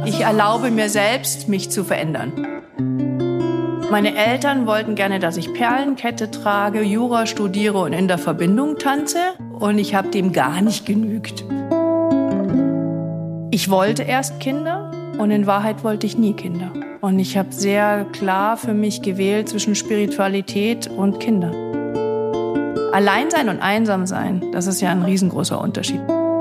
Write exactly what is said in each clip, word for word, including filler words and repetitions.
Ich erlaube mir selbst, mich zu verändern. Meine Eltern wollten gerne, dass ich Perlenkette trage, Jura studiere und in der Verbindung tanze. Und ich habe dem gar nicht genügt. Ich wollte erst Kinder und in Wahrheit wollte ich nie Kinder. Und ich habe sehr klar für mich gewählt zwischen Spiritualität und Kinder. Allein sein und einsam sein, das ist ja ein riesengroßer Unterschied.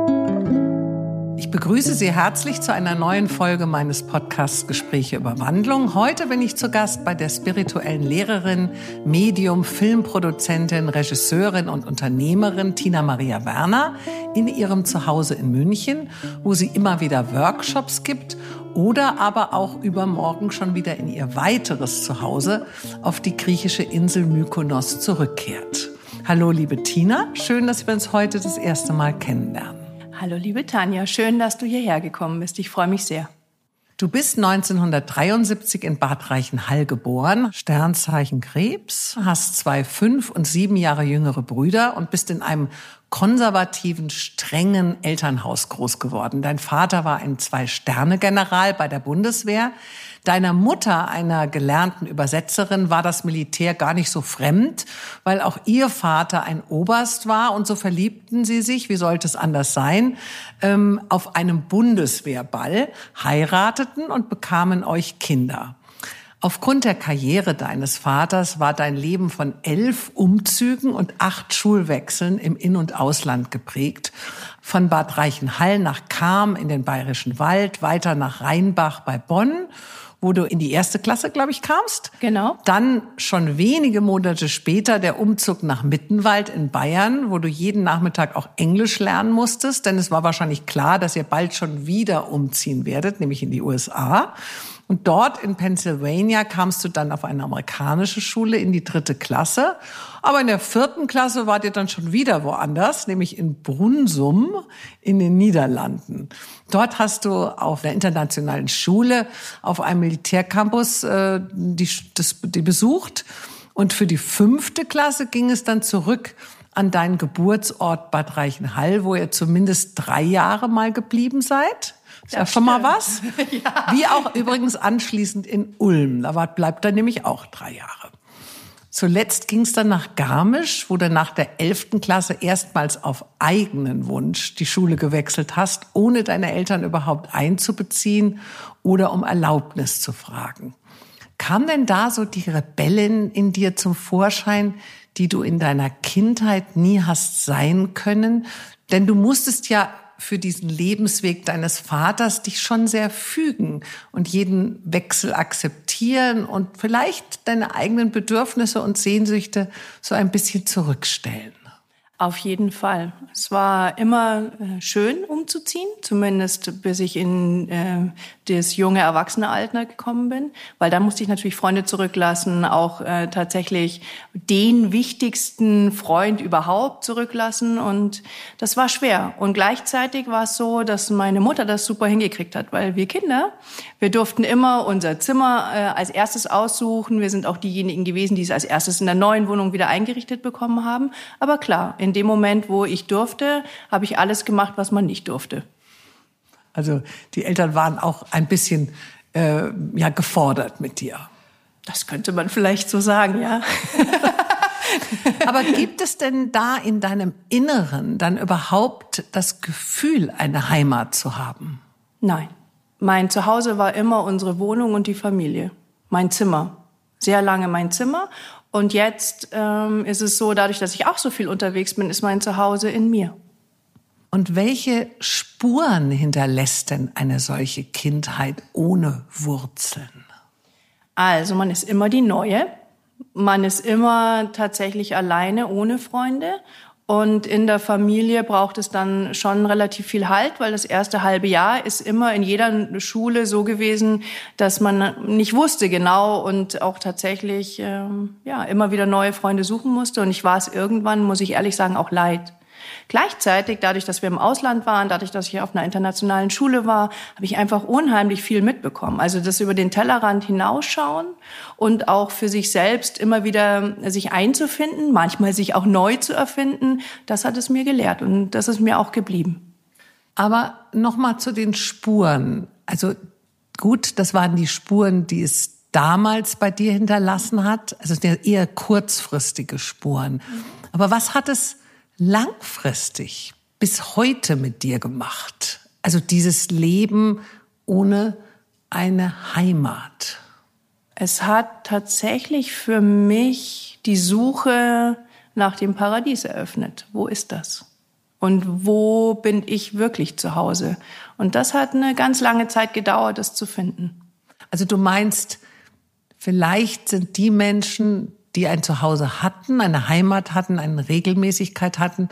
Ich begrüße Sie herzlich zu einer neuen Folge meines Podcasts Gespräche über Wandlung. Heute bin ich zu Gast bei der spirituellen Lehrerin, Medium, Filmproduzentin, Regisseurin und Unternehmerin Tina Maria Werner in ihrem Zuhause in München, wo sie immer wieder Workshops gibt oder aber auch übermorgen schon wieder in ihr weiteres Zuhause auf die griechische Insel Mykonos zurückkehrt. Hallo liebe Tina, schön, dass wir uns heute das erste Mal kennenlernen. Hallo liebe Tanja, schön, dass du hierher gekommen bist. Ich freue mich sehr. Du bist neunzehnhundertdreiundsiebzig in Bad Reichenhall geboren, Sternzeichen Krebs, hast zwei fünf und sieben Jahre jüngere Brüder und bist in einem konservativen, strengen Elternhaus groß geworden. Dein Vater war ein Zwei-Sterne-General bei der Bundeswehr. Deiner Mutter, einer gelernten Übersetzerin, war das Militär gar nicht so fremd, weil auch ihr Vater ein Oberst war. Und so verliebten sie sich, wie sollte es anders sein, ähm, auf einem Bundeswehrball, heirateten und bekamen euch Kinder. Aufgrund der Karriere deines Vaters war dein Leben von elf Umzügen und acht Schulwechseln im In- und Ausland geprägt. Von Bad Reichenhall nach Cham in den Bayerischen Wald, weiter nach Rheinbach bei Bonn, wo du in die erste Klasse, glaube ich, kamst. Genau. Dann schon wenige Monate später der Umzug nach Mittenwald in Bayern, wo du jeden Nachmittag auch Englisch lernen musstest, denn es war wahrscheinlich klar, dass ihr bald schon wieder umziehen werdet, nämlich in die U S A. Und dort in Pennsylvania kamst du dann auf eine amerikanische Schule in die dritte Klasse. Aber in der vierten Klasse wart ihr dann schon wieder woanders, nämlich in Brunsum in den Niederlanden. Dort hast du auf der internationalen Schule auf einem Militärcampus äh, die, das, die besucht. Und für die fünfte Klasse ging es dann zurück an deinen Geburtsort Bad Reichenhall, wo ihr zumindest drei Jahre mal geblieben seid. Ist ja schon mal was. Ja. Wie auch übrigens anschließend in Ulm. Da bleibt er nämlich auch drei Jahre. Zuletzt ging es dann nach Garmisch, wo du nach der elften Klasse erstmals auf eigenen Wunsch die Schule gewechselt hast, ohne deine Eltern überhaupt einzubeziehen oder um Erlaubnis zu fragen. Kam denn da so die Rebellin in dir zum Vorschein, die du in deiner Kindheit nie hast sein können? Denn du musstest ja für diesen Lebensweg deines Vaters dich schon sehr fügen und jeden Wechsel akzeptieren und vielleicht deine eigenen Bedürfnisse und Sehnsüchte so ein bisschen zurückstellen. Auf jeden Fall. Es war immer äh, schön umzuziehen, zumindest bis ich in äh, das junge Erwachsenealter gekommen bin, weil dann musste ich natürlich Freunde zurücklassen, auch äh, tatsächlich den wichtigsten Freund überhaupt zurücklassen und das war schwer. Und gleichzeitig war es so, dass meine Mutter das super hingekriegt hat, weil wir Kinder, wir durften immer unser Zimmer äh, als erstes aussuchen. Wir sind auch diejenigen gewesen, die es als erstes in der neuen Wohnung wieder eingerichtet bekommen haben. Aber klar, in dem Moment, wo ich durfte, habe ich alles gemacht, was man nicht durfte. Also die Eltern waren auch ein bisschen äh, ja, gefordert mit dir. Das könnte man vielleicht so sagen, ja. Aber gibt es denn da in deinem Inneren dann überhaupt das Gefühl, eine Heimat zu haben? Nein. Mein Zuhause war immer unsere Wohnung und die Familie. Mein Zimmer. Sehr lange mein Zimmer. Und jetzt ähm, ist es so, dadurch, dass ich auch so viel unterwegs bin, ist mein Zuhause in mir. Und welche Spuren hinterlässt denn eine solche Kindheit ohne Wurzeln? Also man ist immer die Neue. Man ist immer tatsächlich alleine, ohne Freunde. Und in der Familie braucht es dann schon relativ viel Halt, weil das erste halbe Jahr ist immer in jeder Schule so gewesen, dass man nicht wusste genau und auch tatsächlich ähm, ja immer wieder neue Freunde suchen musste. Und ich war es irgendwann, muss ich ehrlich sagen, auch leid. Gleichzeitig, dadurch, dass wir im Ausland waren, dadurch, dass ich auf einer internationalen Schule war, habe ich einfach unheimlich viel mitbekommen. Also das über den Tellerrand hinausschauen und auch für sich selbst immer wieder sich einzufinden, manchmal sich auch neu zu erfinden, das hat es mir gelehrt und das ist mir auch geblieben. Aber noch mal zu den Spuren. Also Gut, das waren die Spuren, die es damals bei dir hinterlassen hat. Also eher kurzfristige Spuren. Aber was hat es langfristig bis heute mit dir gemacht? Also dieses Leben ohne eine Heimat. Es hat tatsächlich für mich die Suche nach dem Paradies eröffnet. Wo ist das? Und wo bin ich wirklich zu Hause? Und das hat eine ganz lange Zeit gedauert, das zu finden. Also du meinst, vielleicht sind die Menschen, die ein Zuhause hatten, eine Heimat hatten, eine Regelmäßigkeit hatten,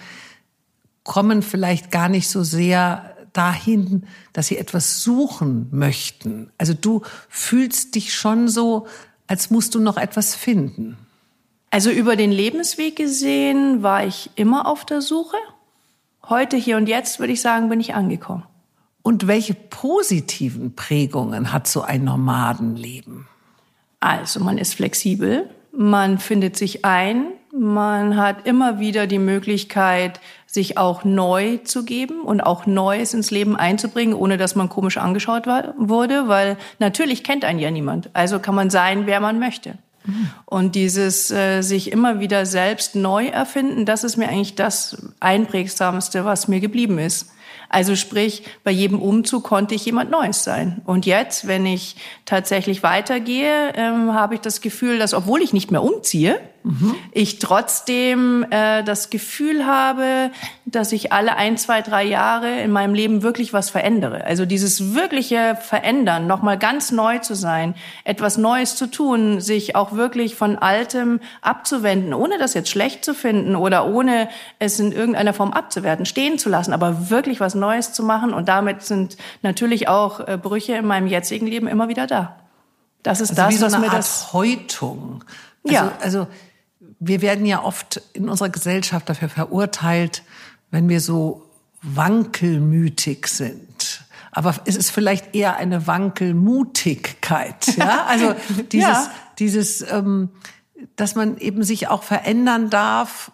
kommen vielleicht gar nicht so sehr dahin, dass sie etwas suchen möchten. Also du fühlst dich schon so, als musst du noch etwas finden. Also über den Lebensweg gesehen war ich immer auf der Suche. Heute, hier und jetzt, würde ich sagen, bin ich angekommen. Und welche positiven Prägungen hat so ein Nomadenleben? Also man ist flexibel, man findet sich ein, man hat immer wieder die Möglichkeit, sich auch neu zu geben und auch Neues ins Leben einzubringen, ohne dass man komisch angeschaut war, wurde, weil natürlich kennt einen ja niemand. Also kann man sein, wer man möchte. Mhm. Und dieses äh, sich immer wieder selbst neu erfinden, das ist mir eigentlich das Einprägsamste, was mir geblieben ist. Also sprich, bei jedem Umzug konnte ich jemand Neues sein. Und jetzt, wenn ich tatsächlich weitergehe, ähm, habe ich das Gefühl, dass, obwohl ich nicht mehr umziehe, mhm. ich trotzdem äh, das Gefühl habe, dass ich alle ein, zwei, drei Jahre in meinem Leben wirklich was verändere. Also dieses wirkliche Verändern, nochmal ganz neu zu sein, etwas Neues zu tun, sich auch wirklich von Altem abzuwenden, ohne das jetzt schlecht zu finden oder ohne es in irgendeiner Form abzuwerten, stehen zu lassen, aber wirklich was Neues zu machen. Und damit sind natürlich auch äh, Brüche in meinem jetzigen Leben immer wieder da. Das ist also das, wie so was eine mir Art das Häutung. Also, ja. also wir werden ja oft in unserer Gesellschaft dafür verurteilt, wenn wir so wankelmütig sind. Aber es ist vielleicht eher eine Wankelmutigkeit. Ja? Also dieses, ja. dieses, ähm, dass man eben sich auch verändern darf,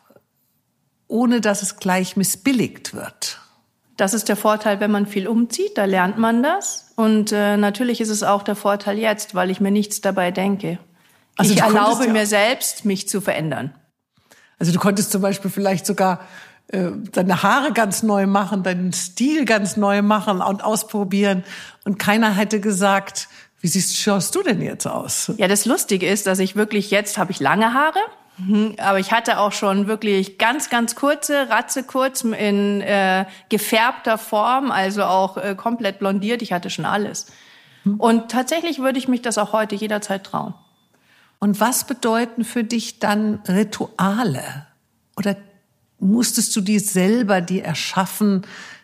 ohne dass es gleich missbilligt wird. Das ist der Vorteil, wenn man viel umzieht, da lernt man das. Und äh, natürlich ist es auch der Vorteil jetzt, weil ich mir nichts dabei denke. Also ich erlaube ja mir selbst, mich zu verändern. Also du konntest zum Beispiel vielleicht sogar äh, deine Haare ganz neu machen, deinen Stil ganz neu machen und ausprobieren. Und keiner hätte gesagt, wie siehst, schaust du denn jetzt aus? Ja, das Lustige ist, dass ich wirklich, jetzt habe ich lange Haare. Aber ich hatte auch schon wirklich ganz, ganz kurze, ratzekurz in äh, gefärbter Form, also auch äh, komplett blondiert. Ich hatte schon alles. Und tatsächlich würde ich mich das auch heute jederzeit trauen. Und was bedeuten für dich dann Rituale? Oder musstest du die selber dir erschaffen?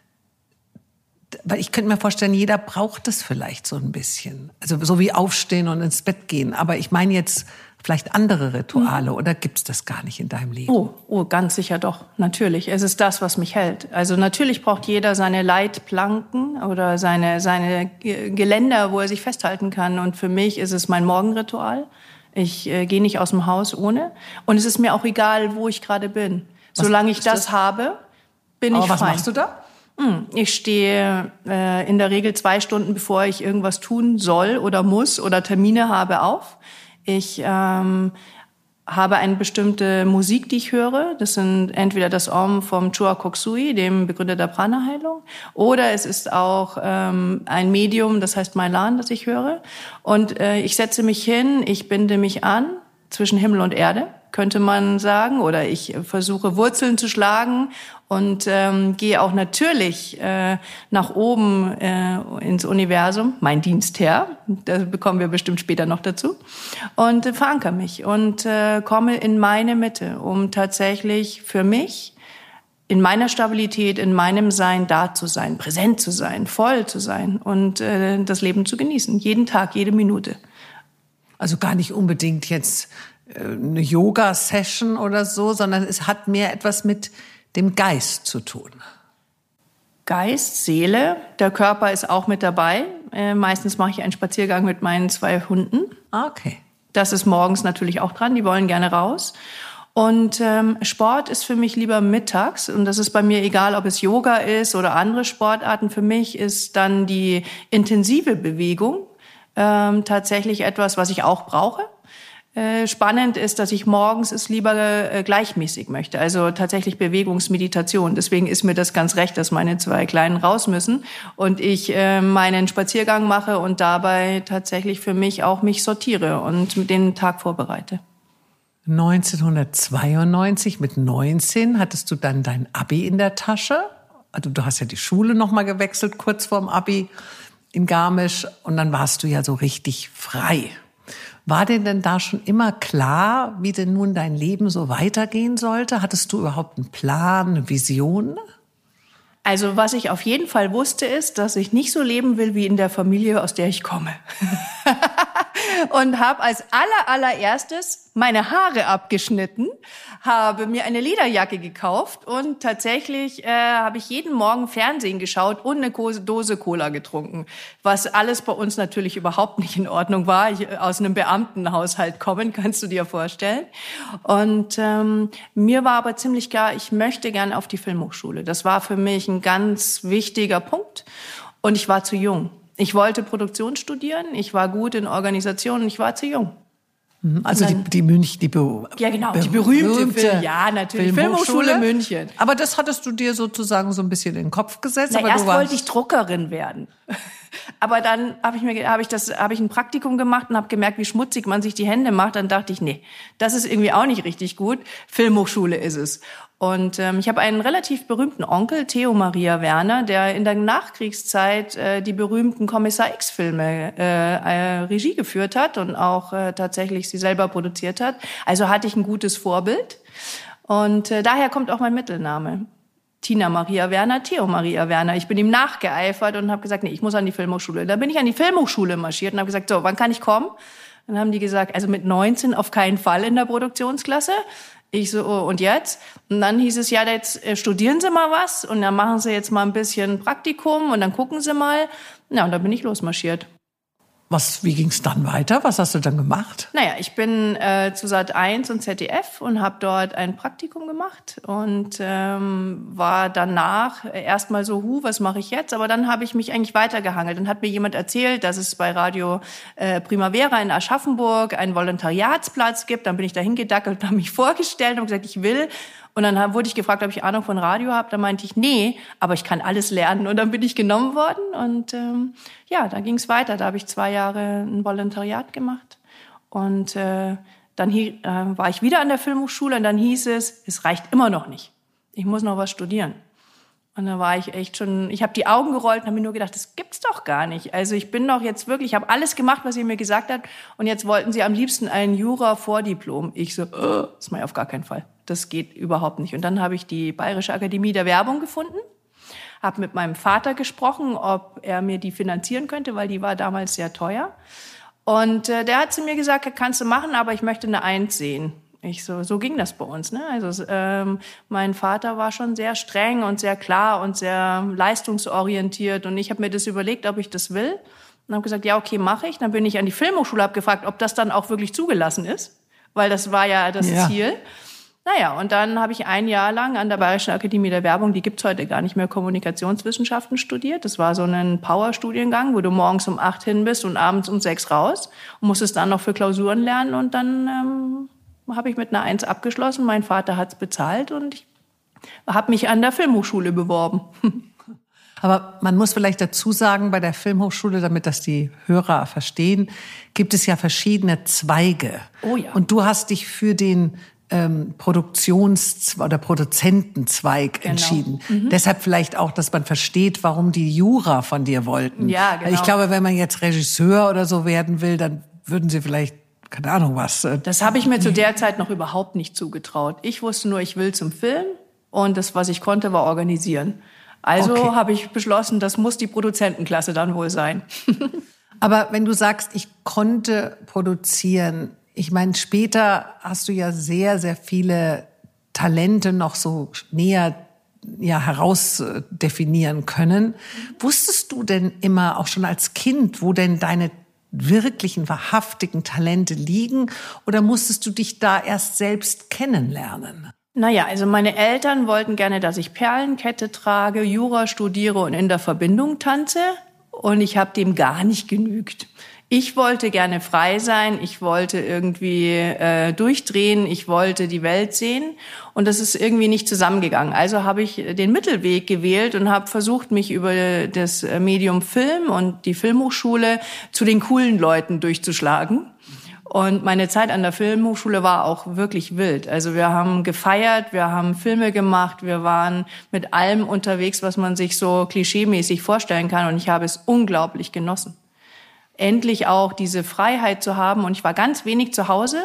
Weil ich könnte mir vorstellen, jeder braucht das vielleicht so ein bisschen. Also so wie aufstehen und ins Bett gehen. Aber ich meine jetzt vielleicht andere Rituale, oder gibt's das gar nicht in deinem Leben? Oh, oh, ganz sicher doch, natürlich. Es ist das, was mich hält. Also natürlich braucht jeder seine Leitplanken oder seine, seine Geländer, wo er sich festhalten kann. Und für mich ist es mein Morgenritual. Ich äh, gehe nicht aus dem Haus ohne. Und es ist mir auch egal, wo ich gerade bin. Was Solange ich das, das habe, bin Aber ich was fein. Machst du da? Ich stehe äh, in der Regel zwei Stunden, bevor ich irgendwas tun soll oder muss oder Termine habe, auf. Ich ähm, habe eine bestimmte Musik, die ich höre. Das sind entweder das Om vom Choa Kok Sui, dem Begründer der Prana-Heilung, oder es ist auch ähm, ein Medium, das heißt Mailan, das ich höre. Und äh, ich setze mich hin, ich binde mich an zwischen Himmel und Erde, könnte man sagen, oder ich versuche Wurzeln zu schlagen und ähm, gehe auch natürlich äh, nach oben äh, ins Universum, mein Dienstherr, da bekommen wir bestimmt später noch dazu, und äh, verankere mich und äh, komme in meine Mitte, um tatsächlich für mich in meiner Stabilität, in meinem Sein da zu sein, präsent zu sein, voll zu sein und äh, das Leben zu genießen, jeden Tag, jede Minute. Also gar nicht unbedingt jetzt eine Yoga-Session oder so, sondern es hat mehr etwas mit dem Geist zu tun. Geist, Seele, der Körper ist auch mit dabei. Äh, meistens mache ich einen Spaziergang mit meinen zwei Hunden. Okay. Das ist morgens natürlich auch dran, die wollen gerne raus. Und ähm, Sport ist für mich lieber mittags. Und das ist bei mir egal, ob es Yoga ist oder andere Sportarten. Für mich ist dann die intensive Bewegung ähm, tatsächlich etwas, was ich auch brauche. Äh, spannend ist, dass ich morgens es lieber äh, gleichmäßig möchte, also tatsächlich Bewegungsmeditation. Deswegen ist mir das ganz recht, dass meine zwei Kleinen raus müssen und ich äh, meinen Spaziergang mache und dabei tatsächlich für mich auch mich sortiere und den Tag vorbereite. neunzehnhundertzweiundneunzig, mit neunzehn, hattest du dann dein Abi in der Tasche. Also du hast ja die Schule noch mal gewechselt, kurz vorm Abi in Garmisch. Und dann warst du ja so richtig frei. War dir denn da schon immer klar, wie denn nun dein Leben so weitergehen sollte? Hattest du überhaupt einen Plan, eine Vision? Also was ich auf jeden Fall wusste, ist, dass ich nicht so leben will wie in der Familie, aus der ich komme. Und habe als aller, allererstes meine Haare abgeschnitten, habe mir eine Lederjacke gekauft und tatsächlich äh, habe ich jeden Morgen Fernsehen geschaut und eine Dose Cola getrunken, was alles bei uns natürlich überhaupt nicht in Ordnung war. Ich aus einem Beamtenhaushalt kommen, kannst du dir vorstellen. Und ähm, mir war aber ziemlich klar, ich möchte gerne auf die Filmhochschule. Das war für mich ein ganz wichtiger Punkt und ich war zu jung. Ich wollte Produktion studieren, ich war gut in Organisation, ich war zu jung. Also dann, die, die Münch, die Be- ja genau, die berühmte, berühmte Film, ja natürlich Filmhochschule, Filmhochschule München. Aber das hattest du dir sozusagen so ein bisschen in den Kopf gesetzt. Na, aber erst du warst wollte ich Druckerin werden, aber dann habe ich mir habe ich das habe ich ein Praktikum gemacht und habe gemerkt, wie schmutzig man sich die Hände macht. Dann dachte ich, nee, das ist irgendwie auch nicht richtig gut. Filmhochschule ist es. Und ähm, ich habe einen relativ berühmten Onkel, Theo Maria Werner, der in der Nachkriegszeit äh, die berühmten Kommissar X-Filme äh, äh, Regie geführt hat und auch äh, tatsächlich sie selber produziert hat. Also hatte ich ein gutes Vorbild. Und äh, daher kommt auch mein Mittelname. Tina Maria Werner, Theo Maria Werner. Ich bin ihm nachgeeifert und habe gesagt, nee, ich muss an die Filmhochschule. Da bin ich an die Filmhochschule marschiert und habe gesagt, so, wann kann ich kommen? Dann haben die gesagt, also mit neunzehn auf keinen Fall in der Produktionsklasse. Ich so, oh, und jetzt? Und dann hieß es, ja, jetzt äh, studieren Sie mal was und dann machen Sie jetzt mal ein bisschen Praktikum und dann gucken Sie mal. Ja, und dann bin ich losmarschiert. Was, wie ging's dann weiter? Was hast du dann gemacht? Naja, ich bin äh, zu Sat eins und Z D F und habe dort ein Praktikum gemacht und ähm, war danach erstmal so, hu, was mache ich jetzt? Aber dann habe ich mich eigentlich weitergehangelt. Dann hat mir jemand erzählt, dass es bei Radio äh, Primavera in Aschaffenburg einen Volontariatsplatz gibt. Dann bin ich da hingedackelt und habe mich vorgestellt und gesagt, ich will. Und dann wurde ich gefragt, ob ich Ahnung von Radio habe. Da meinte ich, nee, aber ich kann alles lernen. Und dann bin ich genommen worden. Und ähm, ja, da ging es weiter. Da habe ich zwei Jahre ein Volontariat gemacht. Und äh, dann äh, war ich wieder an der Filmhochschule. Und dann hieß es, es reicht immer noch nicht. Ich muss noch was studieren. Und da war ich echt schon, ich habe die Augen gerollt und habe mir nur gedacht, das gibt's doch gar nicht. Also ich bin doch jetzt wirklich, ich habe alles gemacht, was ihr mir gesagt habt. Und jetzt wollten sie am liebsten ein Jura-Vordiplom. Ich so, äh, das mache ich auf gar keinen Fall. Das geht überhaupt nicht. Und dann habe ich die Bayerische Akademie der Werbung gefunden, habe mit meinem Vater gesprochen, ob er mir die finanzieren könnte, weil die war damals sehr teuer. Und äh, der hat zu mir gesagt, kannst du machen, aber ich möchte eine Eins sehen. Ich so, so ging das bei uns, ne? Also ähm, mein Vater war schon sehr streng und sehr klar und sehr leistungsorientiert und ich habe mir das überlegt, ob ich das will und habe gesagt, ja, okay, mache ich. Dann bin ich an die Filmhochschule, habe gefragt, ob das dann auch wirklich zugelassen ist, weil das war ja das ja. Ziel. Naja, und dann habe ich ein Jahr lang an der Bayerischen Akademie der Werbung, die gibt's heute gar nicht mehr, Kommunikationswissenschaften studiert. Das war so ein Power-Studiengang, wo du morgens um acht hin bist und abends um sechs raus und musstest dann noch für Klausuren lernen und dann ähm, habe ich mit einer Eins abgeschlossen. Mein Vater hat's bezahlt und ich habe mich an der Filmhochschule beworben. Aber man muss vielleicht dazu sagen, bei der Filmhochschule, damit das die Hörer verstehen, gibt es ja verschiedene Zweige. Oh ja. Und du hast dich für den ähm, Produktions- oder Produzentenzweig genau. entschieden. Mhm. Deshalb vielleicht auch, dass man versteht, warum die Jura von dir wollten. Ja, genau. Ich glaube, wenn man jetzt Regisseur oder so werden will, dann würden sie vielleicht keine Ahnung was. Das habe ich mir zu der Zeit noch überhaupt nicht zugetraut. Ich wusste nur, ich will zum Film und das, was ich konnte, war organisieren. Also okay. habe ich beschlossen, das muss die Produzentenklasse dann wohl sein. Aber wenn du sagst, ich konnte produzieren, ich meine, später hast du ja sehr, sehr viele Talente noch so näher ja, herausdefinieren können. Wusstest du denn immer, auch schon als Kind, wo denn deine wirklichen, wahrhaftigen Talente liegen? Oder musstest du dich da erst selbst kennenlernen? Naja, also meine Eltern wollten gerne, dass ich Perlenkette trage, Jura studiere und in der Verbindung tanze. Und ich habe dem gar nicht genügt. Ich wollte gerne frei sein, ich wollte irgendwie äh, durchdrehen, ich wollte die Welt sehen und das ist irgendwie nicht zusammengegangen. Also habe ich den Mittelweg gewählt und habe versucht, mich über das Medium Film und die Filmhochschule zu den coolen Leuten durchzuschlagen. Und meine Zeit an der Filmhochschule war auch wirklich wild. Also wir haben gefeiert, wir haben Filme gemacht, wir waren mit allem unterwegs, was man sich so klischeemäßig vorstellen kann. Und ich habe es unglaublich genossen. Endlich auch diese Freiheit zu haben. Und ich war ganz wenig zu Hause.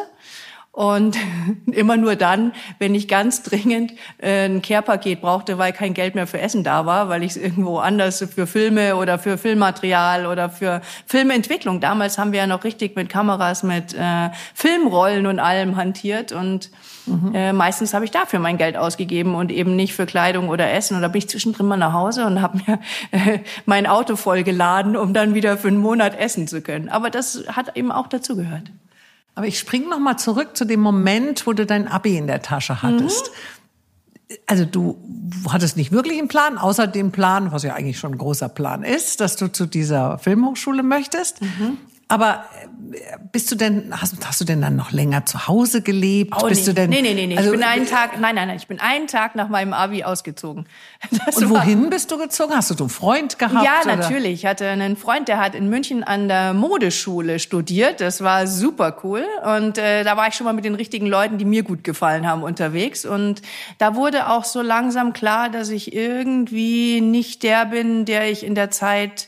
Und immer nur dann, wenn ich ganz dringend äh, ein Care-Paket brauchte, weil kein Geld mehr für Essen da war, weil ich es irgendwo anders für Filme oder für Filmmaterial oder für Filmentwicklung. Damals haben wir ja noch richtig mit Kameras, mit äh, Filmrollen und allem hantiert. Und mhm. äh, meistens habe ich dafür mein Geld ausgegeben und eben nicht für Kleidung oder Essen. Und da bin ich zwischendrin mal nach Hause und habe mir äh, mein Auto vollgeladen, um dann wieder für einen Monat essen zu können. Aber das hat eben auch dazugehört. Aber ich springe noch mal zurück zu dem Moment, wo du dein Abi in der Tasche hattest. Mhm. Also du hattest nicht wirklich einen Plan, außer dem Plan, was ja eigentlich schon ein großer Plan ist, dass du zu dieser Filmhochschule möchtest. Mhm. Aber bist du denn, hast, hast du denn dann noch länger zu Hause gelebt? Oh, bist nee. du denn, nee, nee, nee, nee. Also, ich bin einen Tag, nein, nein, nein, ich bin einen Tag nach meinem Abi ausgezogen. Das und war, wohin bist du gezogen? Hast du einen Freund gehabt? Ja, oder? natürlich. Ich hatte einen Freund, der hat in München an der Modeschule studiert. Das war super cool. Und äh, da war ich schon mal mit den richtigen Leuten, die mir gut gefallen haben, unterwegs. Und da wurde auch so langsam klar, dass ich irgendwie nicht der bin, der ich in der Zeit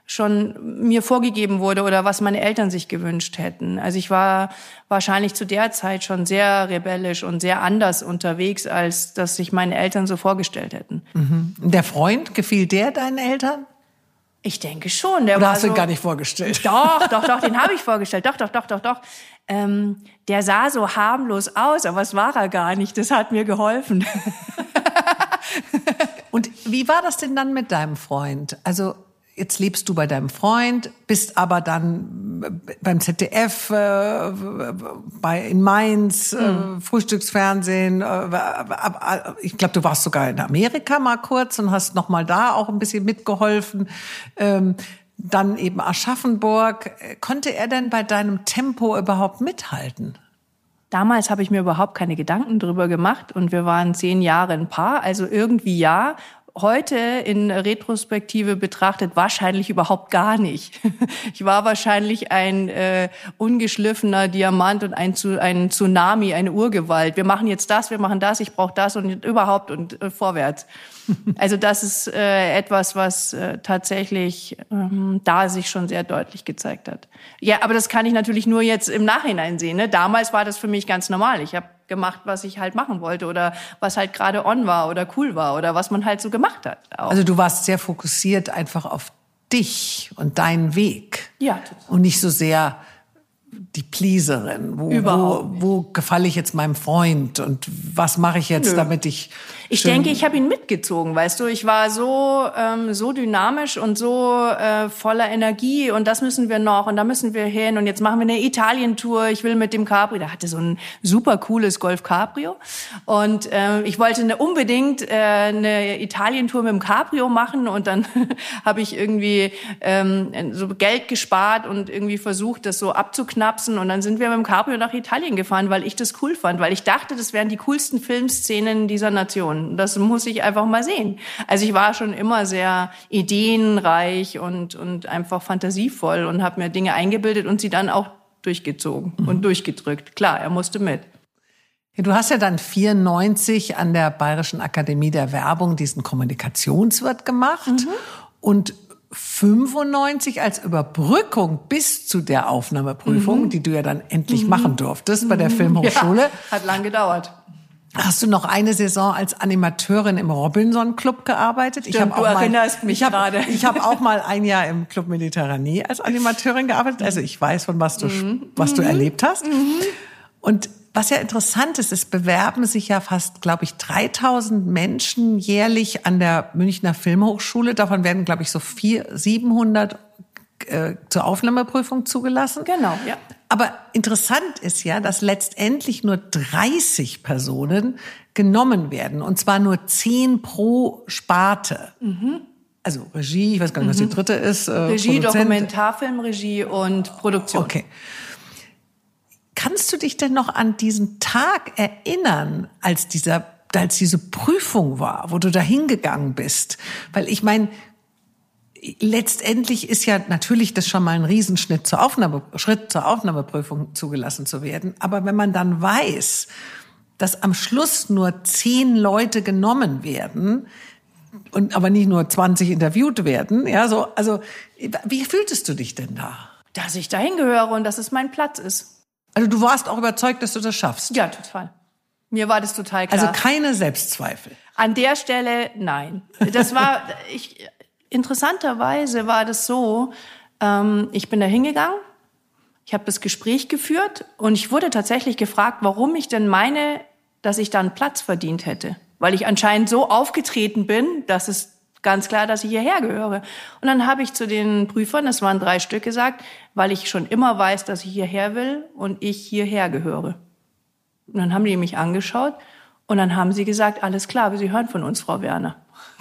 schon mir vorgegeben wurde oder was meine Eltern sich gewünscht hätten. Also ich war wahrscheinlich zu der Zeit schon sehr rebellisch und sehr anders unterwegs, als dass sich meine Eltern so vorgestellt hätten. Mhm. Der Freund, gefiel der deinen Eltern? Ich denke schon. Der Oder war hast du so, ihn gar nicht vorgestellt? Doch, doch, doch, den habe ich vorgestellt. Doch, doch, doch, doch, doch. Ähm, der sah so harmlos aus, aber es war er gar nicht. Das hat mir geholfen. Und wie war das denn dann mit deinem Freund? Also jetzt lebst du bei deinem Freund, bist aber dann beim Z D F, äh, bei in Mainz, mhm. äh, Frühstücksfernsehen. Äh, ich glaube, du warst sogar in Amerika mal kurz und hast noch mal da auch ein bisschen mitgeholfen. Ähm, dann eben Aschaffenburg. Konnte er denn bei deinem Tempo überhaupt mithalten? Damals habe ich mir überhaupt keine Gedanken drüber gemacht und wir waren zehn Jahre ein Paar, also irgendwie ja. Heute in Retrospektive betrachtet wahrscheinlich überhaupt gar nicht. Ich war wahrscheinlich ein äh, ungeschliffener Diamant und ein, ein Tsunami, eine Urgewalt. Wir machen jetzt das, wir machen das, ich brauche das und überhaupt und äh, vorwärts. Also das ist äh, etwas, was äh, tatsächlich ähm, da sich schon sehr deutlich gezeigt hat. Ja, aber das kann ich natürlich nur jetzt im Nachhinein sehen. Ne? Damals war das für mich ganz normal. Ich habe gemacht, was ich halt machen wollte oder was halt gerade on war oder cool war oder was man halt so gemacht hat. Auch. Also du warst sehr fokussiert einfach auf dich und deinen Weg. Ja, total. Und nicht so sehr die Pleaserin. Wo, wo, wo gefalle ich jetzt meinem Freund und was mache ich jetzt, Nö. damit ich... Ich denke, ich habe ihn mitgezogen, weißt du. Ich war so ähm, so dynamisch und so äh, voller Energie und das müssen wir noch und da müssen wir hin und jetzt machen wir eine Italien-Tour. Ich will mit dem Cabrio, der hatte so ein super cooles Golf Cabrio und äh, ich wollte eine, unbedingt äh, eine Italien-Tour mit dem Cabrio machen und dann habe ich irgendwie ähm, so Geld gespart und irgendwie versucht, das so abzuknapsen und dann sind wir mit dem Cabrio nach Italien gefahren, weil ich das cool fand, weil ich dachte, das wären die coolsten Filmszenen dieser Nation. Das muss ich einfach mal sehen. Also ich war schon immer sehr ideenreich und und einfach fantasievoll und habe mir Dinge eingebildet und sie dann auch durchgezogen mhm. und durchgedrückt. Klar, er musste mit. Ja, du hast ja dann vierundneunzig an der Bayerischen Akademie der Werbung diesen Kommunikationswirt gemacht mhm. und fünfundneunzig als Überbrückung bis zu der Aufnahmeprüfung, mhm. die du ja dann endlich mhm. machen durftest bei der Filmhochschule. Ja, hat lang gedauert. Hast du noch eine Saison als Animateurin im Robinson Club gearbeitet? Stimmt, ich habe auch du mal, erinnerst mich ich hab, gerade. Ich habe auch mal ein Jahr im Club Mediterranee als Animateurin gearbeitet. Also ich weiß, von was du, mhm. was du mhm. erlebt hast. Mhm. Und was ja interessant ist, es bewerben sich ja fast, glaube ich, dreitausend Menschen jährlich an der Münchner Filmhochschule. Davon werden, glaube ich, so vier, siebenhundert äh, zur Aufnahmeprüfung zugelassen. Genau, ja. Aber interessant ist ja, dass letztendlich nur dreißig Personen genommen werden. Und zwar nur zehn pro Sparte. Mhm. Also Regie, ich weiß gar nicht, was die dritte ist. Äh, Regie, Produzent. Dokumentarfilmregie und Produktion. Okay. Kannst du dich denn noch an diesen Tag erinnern, als dieser, als diese Prüfung war, wo du da hingegangen bist? Weil ich meine, letztendlich ist ja natürlich das schon mal ein Riesenschritt zur Aufnahme, Schritt zur Aufnahmeprüfung zugelassen zu werden. Aber wenn man dann weiß, dass am Schluss nur zehn Leute genommen werden und aber nicht nur zwanzig interviewt werden, ja, so, also, wie fühltest du dich denn da? Dass ich dahin gehöre und dass es mein Platz ist. Also du warst auch überzeugt, dass du das schaffst? Ja, total. Mir war das total klar. Also keine Selbstzweifel? An der Stelle, nein. Das war, ich, interessanterweise war das so, ähm, ich bin da hingegangen, ich habe das Gespräch geführt und ich wurde tatsächlich gefragt, warum ich denn meine, dass ich da einen Platz verdient hätte. Weil ich anscheinend so aufgetreten bin, dass es ganz klar, dass ich hierher gehöre. Und dann habe ich zu den Prüfern, das waren drei Stück, gesagt, weil ich schon immer weiß, dass ich hierher will und ich hierher gehöre. Und dann haben die mich angeschaut und dann haben sie gesagt, alles klar, Sie hören von uns, Frau Werner.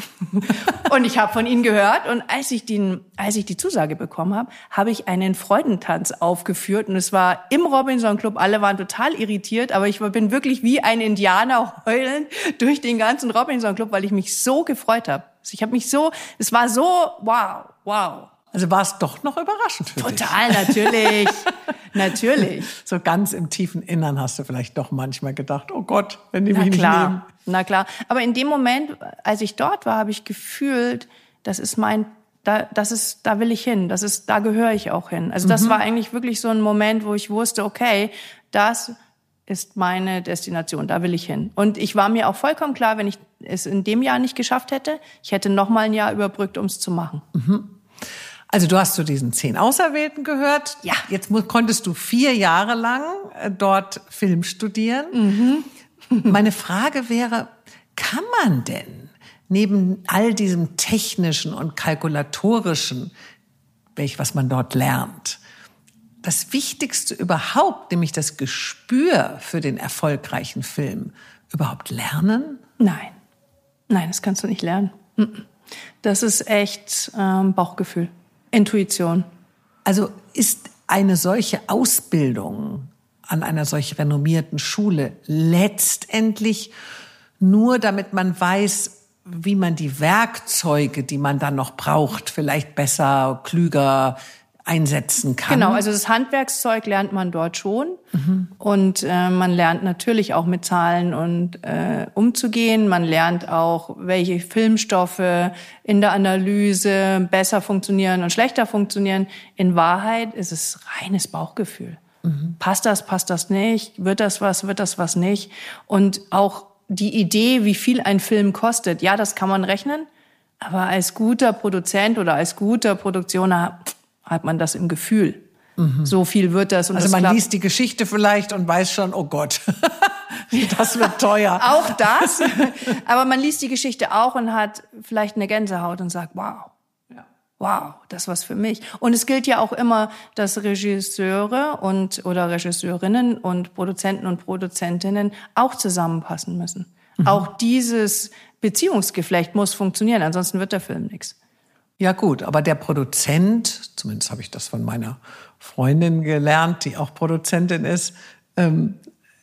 Und ich habe von ihnen gehört und als ich, den, als ich die Zusage bekommen habe, habe ich einen Freudentanz aufgeführt und es war im Robinson Club, alle waren total irritiert, aber ich bin wirklich wie ein Indianer heulend durch den ganzen Robinson Club, weil ich mich so gefreut habe. Ich habe mich so, es war so, wow, wow. Also war es doch noch überraschend für dich? Total, natürlich, natürlich. So ganz im tiefen Innern hast du vielleicht doch manchmal gedacht, oh Gott, wenn die Na mich nicht klar, nehmen. na klar. Aber in dem Moment, als ich dort war, habe ich gefühlt, das ist mein, da, das ist, da will ich hin, das ist, da gehöre ich auch hin. Also das mhm. war eigentlich wirklich so ein Moment, wo ich wusste, okay, das ist meine Destination, da will ich hin. Und ich war mir auch vollkommen klar, wenn ich es in dem Jahr nicht geschafft hätte, ich hätte noch mal ein Jahr überbrückt, um es zu machen. Mhm. Also du hast zu diesen zehn Auserwählten gehört. Ja. Jetzt konntest du vier Jahre lang dort Film studieren. Mhm. Meine Frage wäre, kann man denn neben all diesem technischen und kalkulatorischen, was man dort lernt, das Wichtigste überhaupt, nämlich das Gespür für den erfolgreichen Film, überhaupt lernen? Nein. Nein, das kannst du nicht lernen. Das ist echt ähm, Bauchgefühl. Intuition. Also ist eine solche Ausbildung an einer solch renommierten Schule letztendlich nur, damit man weiß, wie man die Werkzeuge, die man dann noch braucht, vielleicht besser, klüger einsetzen kann? Genau, also das Handwerkszeug lernt man dort schon. Mhm. Und äh, man lernt natürlich auch mit Zahlen und äh, umzugehen. Man lernt auch, welche Filmstoffe in der Analyse besser funktionieren und schlechter funktionieren. In Wahrheit ist es reines Bauchgefühl. Mhm. Passt das, passt das nicht? Wird das was, wird das was nicht? Und auch die Idee, wie viel ein Film kostet, ja, das kann man rechnen. Aber als guter Produzent oder als guter Produktioner hat man das im Gefühl. Mhm. So viel wird das. Und also das man klappt. Liest die Geschichte vielleicht und weiß schon, oh Gott, das wird teuer. Auch das. Aber man liest die Geschichte auch und hat vielleicht eine Gänsehaut und sagt, wow, ja. wow, das war's für mich. Und es gilt ja auch immer, dass Regisseure und oder Regisseurinnen und Produzenten und Produzentinnen auch zusammenpassen müssen. Mhm. Auch dieses Beziehungsgeflecht muss funktionieren, ansonsten wird der Film nichts. Ja gut, aber der Produzent, zumindest habe ich das von meiner Freundin gelernt, die auch Produzentin ist, ähm,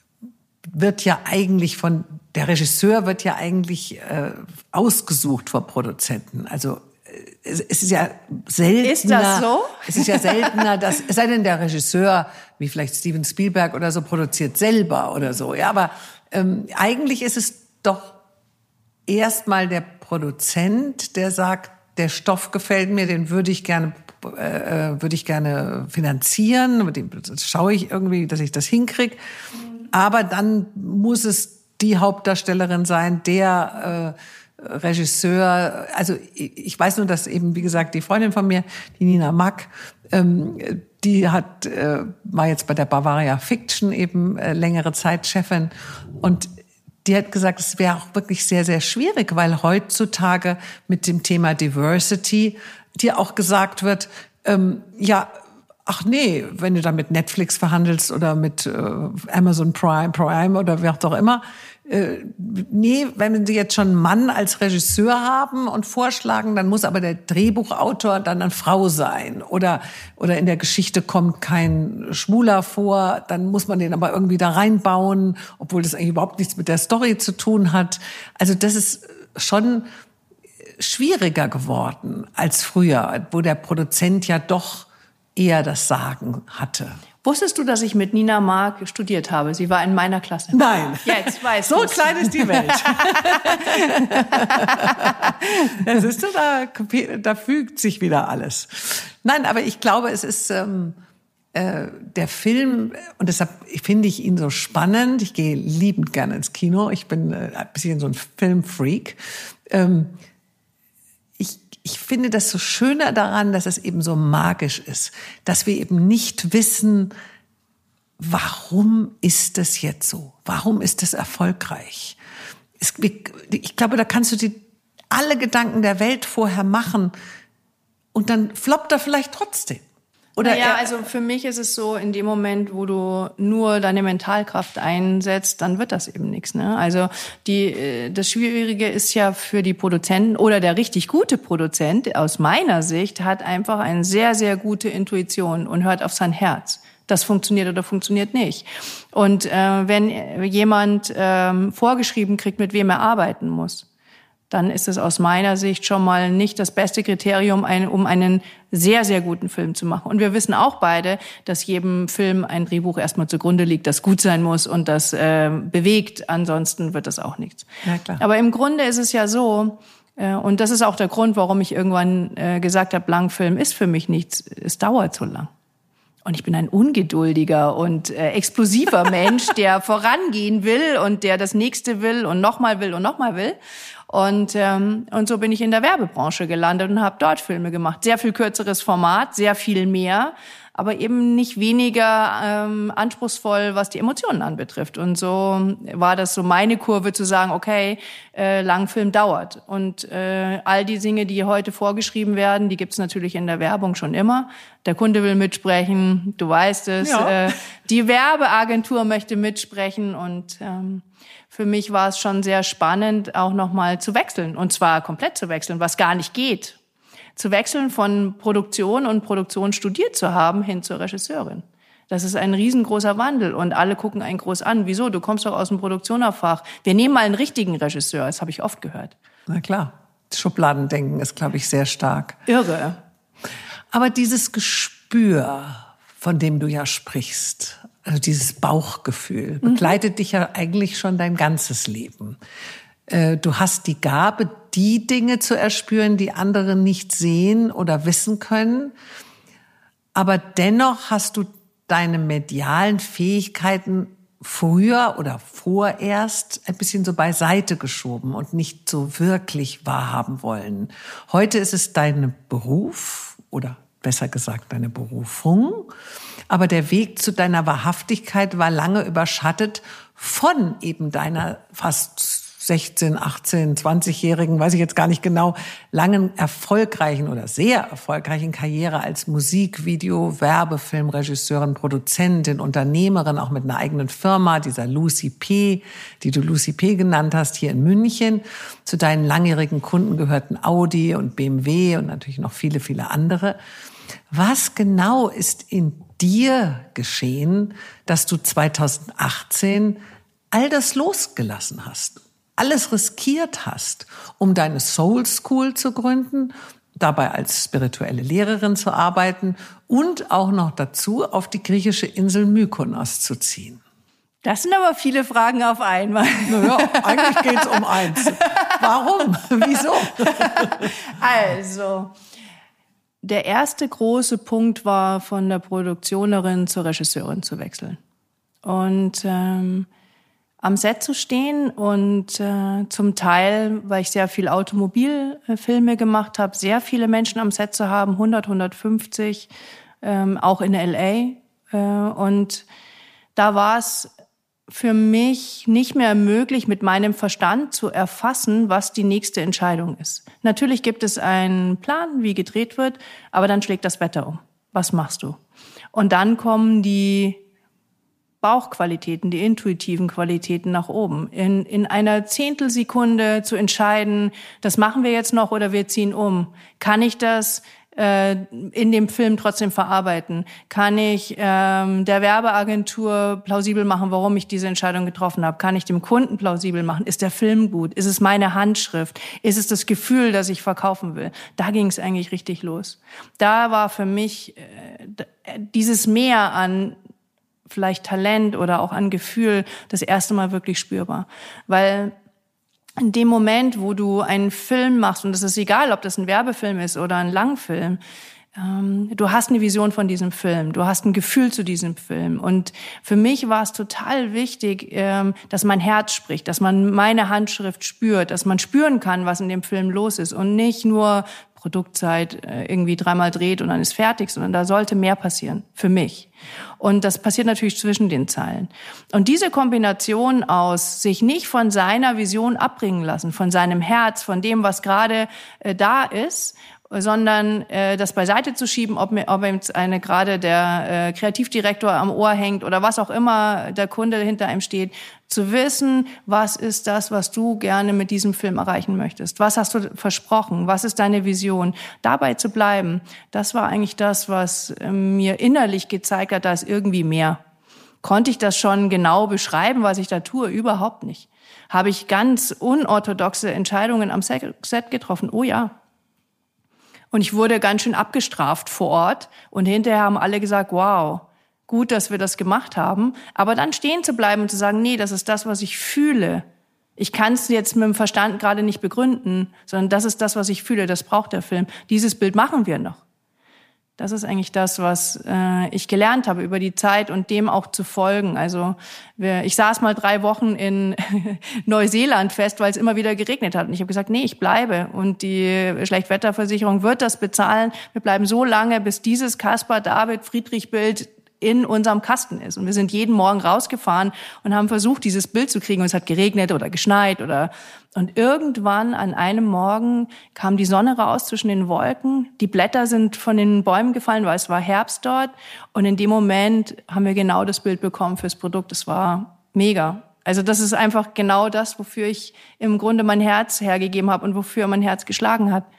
wird ja eigentlich von, der Regisseur wird ja eigentlich äh, ausgesucht vor Produzenten. Also es, es ist ja seltener. Ist das so? Es ist ja seltener, dass, es sei denn der Regisseur, wie vielleicht Steven Spielberg oder so, produziert selber oder so. Ja, aber ähm, eigentlich ist es doch erstmal der Produzent, der sagt, der Stoff gefällt mir, den würde ich gerne, äh, würde ich gerne finanzieren. Mit dem schaue ich irgendwie, dass ich das hinkriege. Aber dann muss es die Hauptdarstellerin sein, der äh, Regisseur. Also ich weiß nur, dass eben, wie gesagt, die Freundin von mir, die Nina Mack, ähm, die hat äh, war jetzt bei der Bavaria Fiction eben äh, längere Zeit Chefin und die hat gesagt, es wäre auch wirklich sehr, sehr schwierig, weil heutzutage mit dem Thema Diversity dir auch gesagt wird, ähm, ja, ach nee, wenn du da mit Netflix verhandelst oder mit äh, Amazon Prime, Prime oder wer auch immer, äh, nee, wenn Sie jetzt schon einen Mann als Regisseur haben und vorschlagen, dann muss aber der Drehbuchautor dann eine Frau sein. Oder, oder in der Geschichte kommt kein Schwuler vor, dann muss man den aber irgendwie da reinbauen, obwohl das eigentlich überhaupt nichts mit der Story zu tun hat. Also das ist schon schwieriger geworden als früher, wo der Produzent ja doch eher das Sagen hatte. Wusstest du, dass ich mit Nina Mark studiert habe? Sie war in meiner Klasse. Nein. Jetzt weißt du. So klein ist die Welt. Das ist da, da fügt sich wieder alles. Nein, aber ich glaube, es ist ähm, äh, der Film, und deshalb finde ich ihn so spannend. Ich gehe liebend gerne ins Kino. Ich bin äh, ein bisschen so ein Filmfreak. Ähm, Ich finde das so schöner daran, dass es eben so magisch ist, dass wir eben nicht wissen, warum ist das jetzt so? Warum ist das erfolgreich? Es, ich glaube, da kannst du dir alle Gedanken der Welt vorher machen und dann floppt er vielleicht trotzdem. Oder ja, also für mich ist es so, in dem Moment, wo du nur deine Mentalkraft einsetzt, dann wird das eben nichts. Ne? Also die, das Schwierige ist ja für die Produzenten oder der richtig gute Produzent aus meiner Sicht hat einfach eine sehr, sehr gute Intuition und hört auf sein Herz. Das funktioniert oder funktioniert nicht. Und äh, wenn jemand ähm, vorgeschrieben kriegt, mit wem er arbeiten muss, dann ist es aus meiner Sicht schon mal nicht das beste Kriterium, um einen sehr, sehr guten Film zu machen. Und wir wissen auch beide, dass jedem Film ein Drehbuch erstmal zugrunde liegt, das gut sein muss und das äh, bewegt. Ansonsten wird das auch nichts. Ja, klar. Aber im Grunde ist es ja so, äh, und das ist auch der Grund, warum ich irgendwann äh, gesagt habe, Langfilm ist für mich nichts. Es dauert so lang. Und ich bin ein ungeduldiger und äh, explosiver Mensch, der vorangehen will und der das Nächste will und nochmal will und nochmal will. Und ähm, und so bin ich in der Werbebranche gelandet und habe dort Filme gemacht. Sehr viel kürzeres Format, sehr viel mehr, aber eben nicht weniger ähm, anspruchsvoll, was die Emotionen anbetrifft. Und so war das so meine Kurve zu sagen, okay, äh, Langfilm dauert. Und äh, all die Dinge, die heute vorgeschrieben werden, die gibt's natürlich in der Werbung schon immer. Der Kunde will mitsprechen, du weißt es. Ja. Äh, die Werbeagentur möchte mitsprechen und ähm, für mich war es schon sehr spannend, auch nochmal zu wechseln. Und zwar komplett zu wechseln, was gar nicht geht. Zu wechseln von Produktion und Produktion studiert zu haben hin zur Regisseurin. Das ist ein riesengroßer Wandel und alle gucken einen groß an. Wieso? Du kommst doch aus dem Produktionerfach. Wir nehmen mal einen richtigen Regisseur, das habe ich oft gehört. Na klar, Schubladendenken ist, glaube ich, sehr stark. Irre. Aber dieses Gespür, von dem du ja sprichst, also dieses Bauchgefühl, begleitet mhm. dich ja eigentlich schon dein ganzes Leben. Du hast die Gabe, die Dinge zu erspüren, die andere nicht sehen oder wissen können. Aber dennoch hast du deine medialen Fähigkeiten früher oder vorerst ein bisschen so beiseite geschoben und nicht so wirklich wahrhaben wollen. Heute ist es dein Beruf oder besser gesagt deine Berufung. Aber der Weg zu deiner Wahrhaftigkeit war lange überschattet von eben deiner fast sechzehn, achtzehn, zwanzigjährigen, weiß ich jetzt gar nicht genau, langen erfolgreichen oder sehr erfolgreichen Karriere als Musik-, Video-, Werbefilmregisseurin, Produzentin, Unternehmerin, auch mit einer eigenen Firma, dieser Lucy P., die du Lucy P. genannt hast, hier in München. Zu deinen langjährigen Kunden gehörten Audi und B M W und natürlich noch viele, viele andere. Was genau ist in dir geschehen, dass du zweitausendachtzehn all das losgelassen hast? Alles riskiert hast, um deine Soul School zu gründen, dabei als spirituelle Lehrerin zu arbeiten und auch noch dazu auf die griechische Insel Mykonos zu ziehen. Das sind aber viele Fragen auf einmal. Naja, eigentlich geht's um eins. Warum? Wieso? Also, der erste große Punkt war, von der Produktionerin zur Regisseurin zu wechseln. Und ähm, am Set zu stehen und äh, zum Teil, weil ich sehr viel Automobilfilme gemacht habe, sehr viele Menschen am Set zu haben, hundert, hundertfünfzig, ähm, auch in L A. Äh, und da war es für mich nicht mehr möglich, mit meinem Verstand zu erfassen, was die nächste Entscheidung ist. Natürlich gibt es einen Plan, wie gedreht wird, aber dann schlägt das Wetter um. Was machst du? Und dann kommen die Bauchqualitäten, die intuitiven Qualitäten nach oben. In, in einer Zehntelsekunde zu entscheiden, das machen wir jetzt noch oder wir ziehen um. Kann ich das äh, in dem Film trotzdem verarbeiten? Kann ich ähm, der Werbeagentur plausibel machen, warum ich diese Entscheidung getroffen habe? Kann ich dem Kunden plausibel machen? Ist der Film gut? Ist es meine Handschrift? Ist es das Gefühl, das ich verkaufen will? Da ging es eigentlich richtig los. Da war für mich äh, dieses Mehr an vielleicht Talent oder auch an Gefühl das erste Mal wirklich spürbar. Weil in dem Moment, wo du einen Film machst, und es ist egal, ob das ein Werbefilm ist oder ein Langfilm, ähm, du hast eine Vision von diesem Film, du hast ein Gefühl zu diesem Film. Und für mich war es total wichtig, ähm, dass mein Herz spricht, dass man meine Handschrift spürt, dass man spüren kann, was in dem Film los ist und nicht nur Produktzeit irgendwie dreimal dreht und dann ist fertig, sondern da sollte mehr passieren, für mich. Und das passiert natürlich zwischen den Zeilen. Und diese Kombination aus sich nicht von seiner Vision abbringen lassen, von seinem Herz, von dem, was gerade äh, da ist, sondern äh, das beiseite zu schieben, ob mir, ob jetzt eine gerade der äh, Kreativdirektor am Ohr hängt oder was auch immer der Kunde hinter einem steht, zu wissen, was ist das, was du gerne mit diesem Film erreichen möchtest? Was hast du versprochen? Was ist deine Vision? Dabei zu bleiben, das war eigentlich das, was äh, mir innerlich gezeigt hat, da ist irgendwie mehr. Konnte ich das schon genau beschreiben, was ich da tue? Überhaupt nicht. Habe ich ganz unorthodoxe Entscheidungen am Set getroffen? Oh ja. Und ich wurde ganz schön abgestraft vor Ort. Und hinterher haben alle gesagt, wow, gut, dass wir das gemacht haben. Aber dann stehen zu bleiben und zu sagen, nee, das ist das, was ich fühle. Ich kann es jetzt mit dem Verstand gerade nicht begründen, sondern das ist das, was ich fühle. Das braucht der Film. Dieses Bild machen wir noch. Das ist eigentlich das, was äh, ich gelernt habe über die Zeit und dem auch zu folgen. Also wir, ich saß mal drei Wochen in Neuseeland fest, weil es immer wieder geregnet hat. Und ich habe gesagt, nee, ich bleibe. Und die Schlechtwetterversicherung wird das bezahlen. Wir bleiben so lange, bis dieses Caspar-David-Friedrich-Bild in unserem Kasten ist. Und wir sind jeden Morgen rausgefahren und haben versucht, dieses Bild zu kriegen. Und es hat geregnet oder geschneit oder, und irgendwann an einem Morgen kam die Sonne raus zwischen den Wolken. Die Blätter sind von den Bäumen gefallen, weil es war Herbst dort. Und in dem Moment haben wir genau das Bild bekommen fürs Produkt. Es war mega. Also das ist einfach genau das, wofür ich im Grunde mein Herz hergegeben habe und wofür mein Herz geschlagen hat.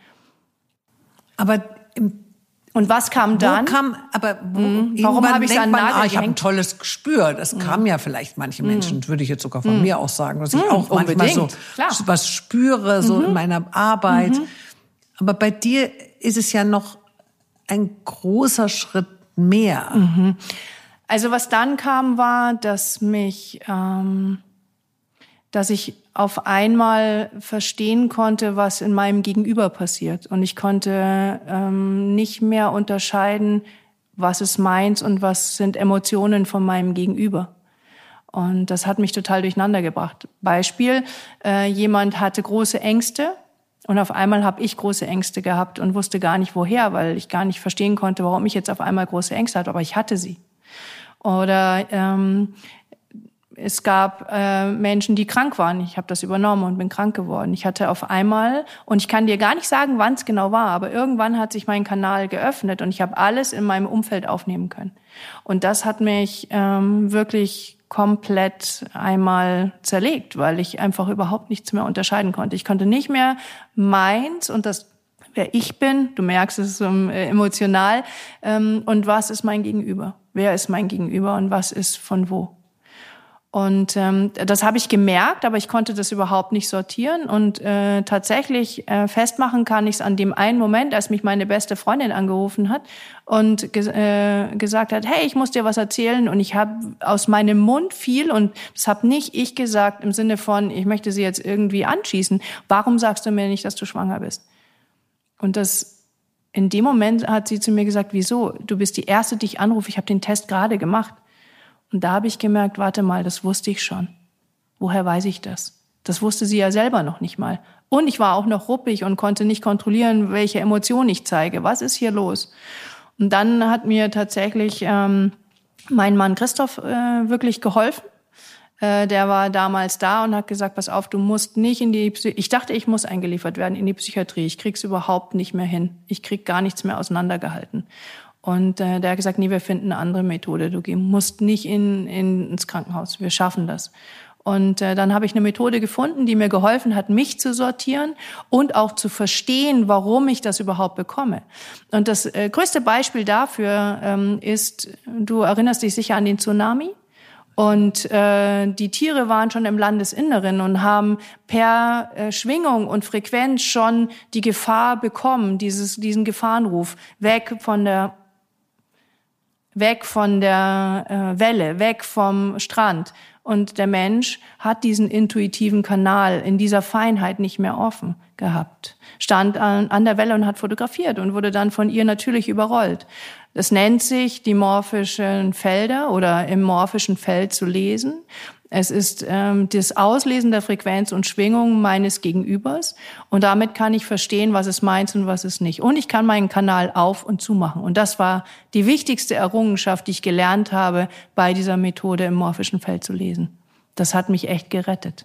Aber im Und was kam dann? Wo kam, aber wo, mhm. Warum habe ich es an den Nagel ah, ich habe ein gehängt? tolles Gespür. Das mhm. kam ja vielleicht manche Menschen, mhm. würde ich jetzt sogar von mhm. mir auch sagen, dass ich mhm. auch manchmal Unbedingt. so Klar. was spüre, so mhm. in meiner Arbeit. Mhm. Aber bei dir ist es ja noch ein großer Schritt mehr. Mhm. Also was dann kam, war, dass mich, ähm, dass ich auf einmal verstehen konnte, was in meinem Gegenüber passiert. Und ich konnte ähm, nicht mehr unterscheiden, was ist meins und was sind Emotionen von meinem Gegenüber. Und das hat mich total durcheinander gebracht. Beispiel, äh, jemand hatte große Ängste und auf einmal habe ich große Ängste gehabt und wusste gar nicht woher, weil ich gar nicht verstehen konnte, warum ich jetzt auf einmal große Ängste hatte, aber ich hatte sie. Oder ähm, es gab äh, Menschen, die krank waren. Ich habe das übernommen und bin krank geworden. Ich hatte auf einmal, und ich kann dir gar nicht sagen, wann es genau war, aber irgendwann hat sich mein Kanal geöffnet und ich habe alles in meinem Umfeld aufnehmen können. Und das hat mich ähm, wirklich komplett einmal zerlegt, weil ich einfach überhaupt nichts mehr unterscheiden konnte. Ich konnte nicht mehr meins und das, wer ich bin, du merkst, es ist so äh, emotional, ähm, und was ist mein Gegenüber? Wer ist mein Gegenüber und was ist von wo? Und ähm, das habe ich gemerkt, aber ich konnte das überhaupt nicht sortieren. Und äh, tatsächlich äh, festmachen kann ich es an dem einen Moment, als mich meine beste Freundin angerufen hat und ge- äh, gesagt hat, hey, ich muss dir was erzählen. Und ich habe aus meinem Mund viel, und das habe nicht ich gesagt im Sinne von, ich möchte sie jetzt irgendwie anschießen. Warum sagst du mir nicht, dass du schwanger bist? Und das in dem Moment hat sie zu mir gesagt, wieso? Du bist die Erste, die ich anrufe. Ich habe den Test gerade gemacht. Und da habe ich gemerkt, warte mal, das wusste ich schon. Woher weiß ich das? Das wusste sie ja selber noch nicht mal. Und ich war auch noch ruppig und konnte nicht kontrollieren, welche Emotionen ich zeige. Was ist hier los? Und dann hat mir tatsächlich ähm, mein Mann Christoph äh, wirklich geholfen. Äh, der war damals da und hat gesagt, pass auf, du musst nicht in die Psychiatrie. Ich dachte, ich muss eingeliefert werden in die Psychiatrie. Ich krieg's überhaupt nicht mehr hin. Ich krieg gar nichts mehr auseinandergehalten. Und äh, der hat gesagt, nee, wir finden eine andere Methode. Du musst nicht in, in, ins Krankenhaus. Wir schaffen das. Und äh, dann habe ich eine Methode gefunden, die mir geholfen hat, mich zu sortieren und auch zu verstehen, warum ich das überhaupt bekomme. Und das äh, größte Beispiel dafür ähm, ist, du erinnerst dich sicher an den Tsunami. Und äh, die Tiere waren schon im Landesinneren und haben per äh, Schwingung und Frequenz schon die Gefahr bekommen, dieses, diesen Gefahrenruf, weg von der weg von der äh, Welle, weg vom Strand. Und der Mensch hat diesen intuitiven Kanal in dieser Feinheit nicht mehr offen gehabt. Stand an, an der Welle und hat fotografiert und wurde dann von ihr natürlich überrollt. Das nennt sich die morphischen Felder oder im morphischen Feld zu lesen. Es ist ähm, das Auslesen der Frequenz und Schwingung meines Gegenübers. Und damit kann ich verstehen, was ist meins und was ist nicht. Und ich kann meinen Kanal auf- und zumachen. Und das war die wichtigste Errungenschaft, die ich gelernt habe, bei dieser Methode im morphischen Feld zu lesen. Das hat mich echt gerettet.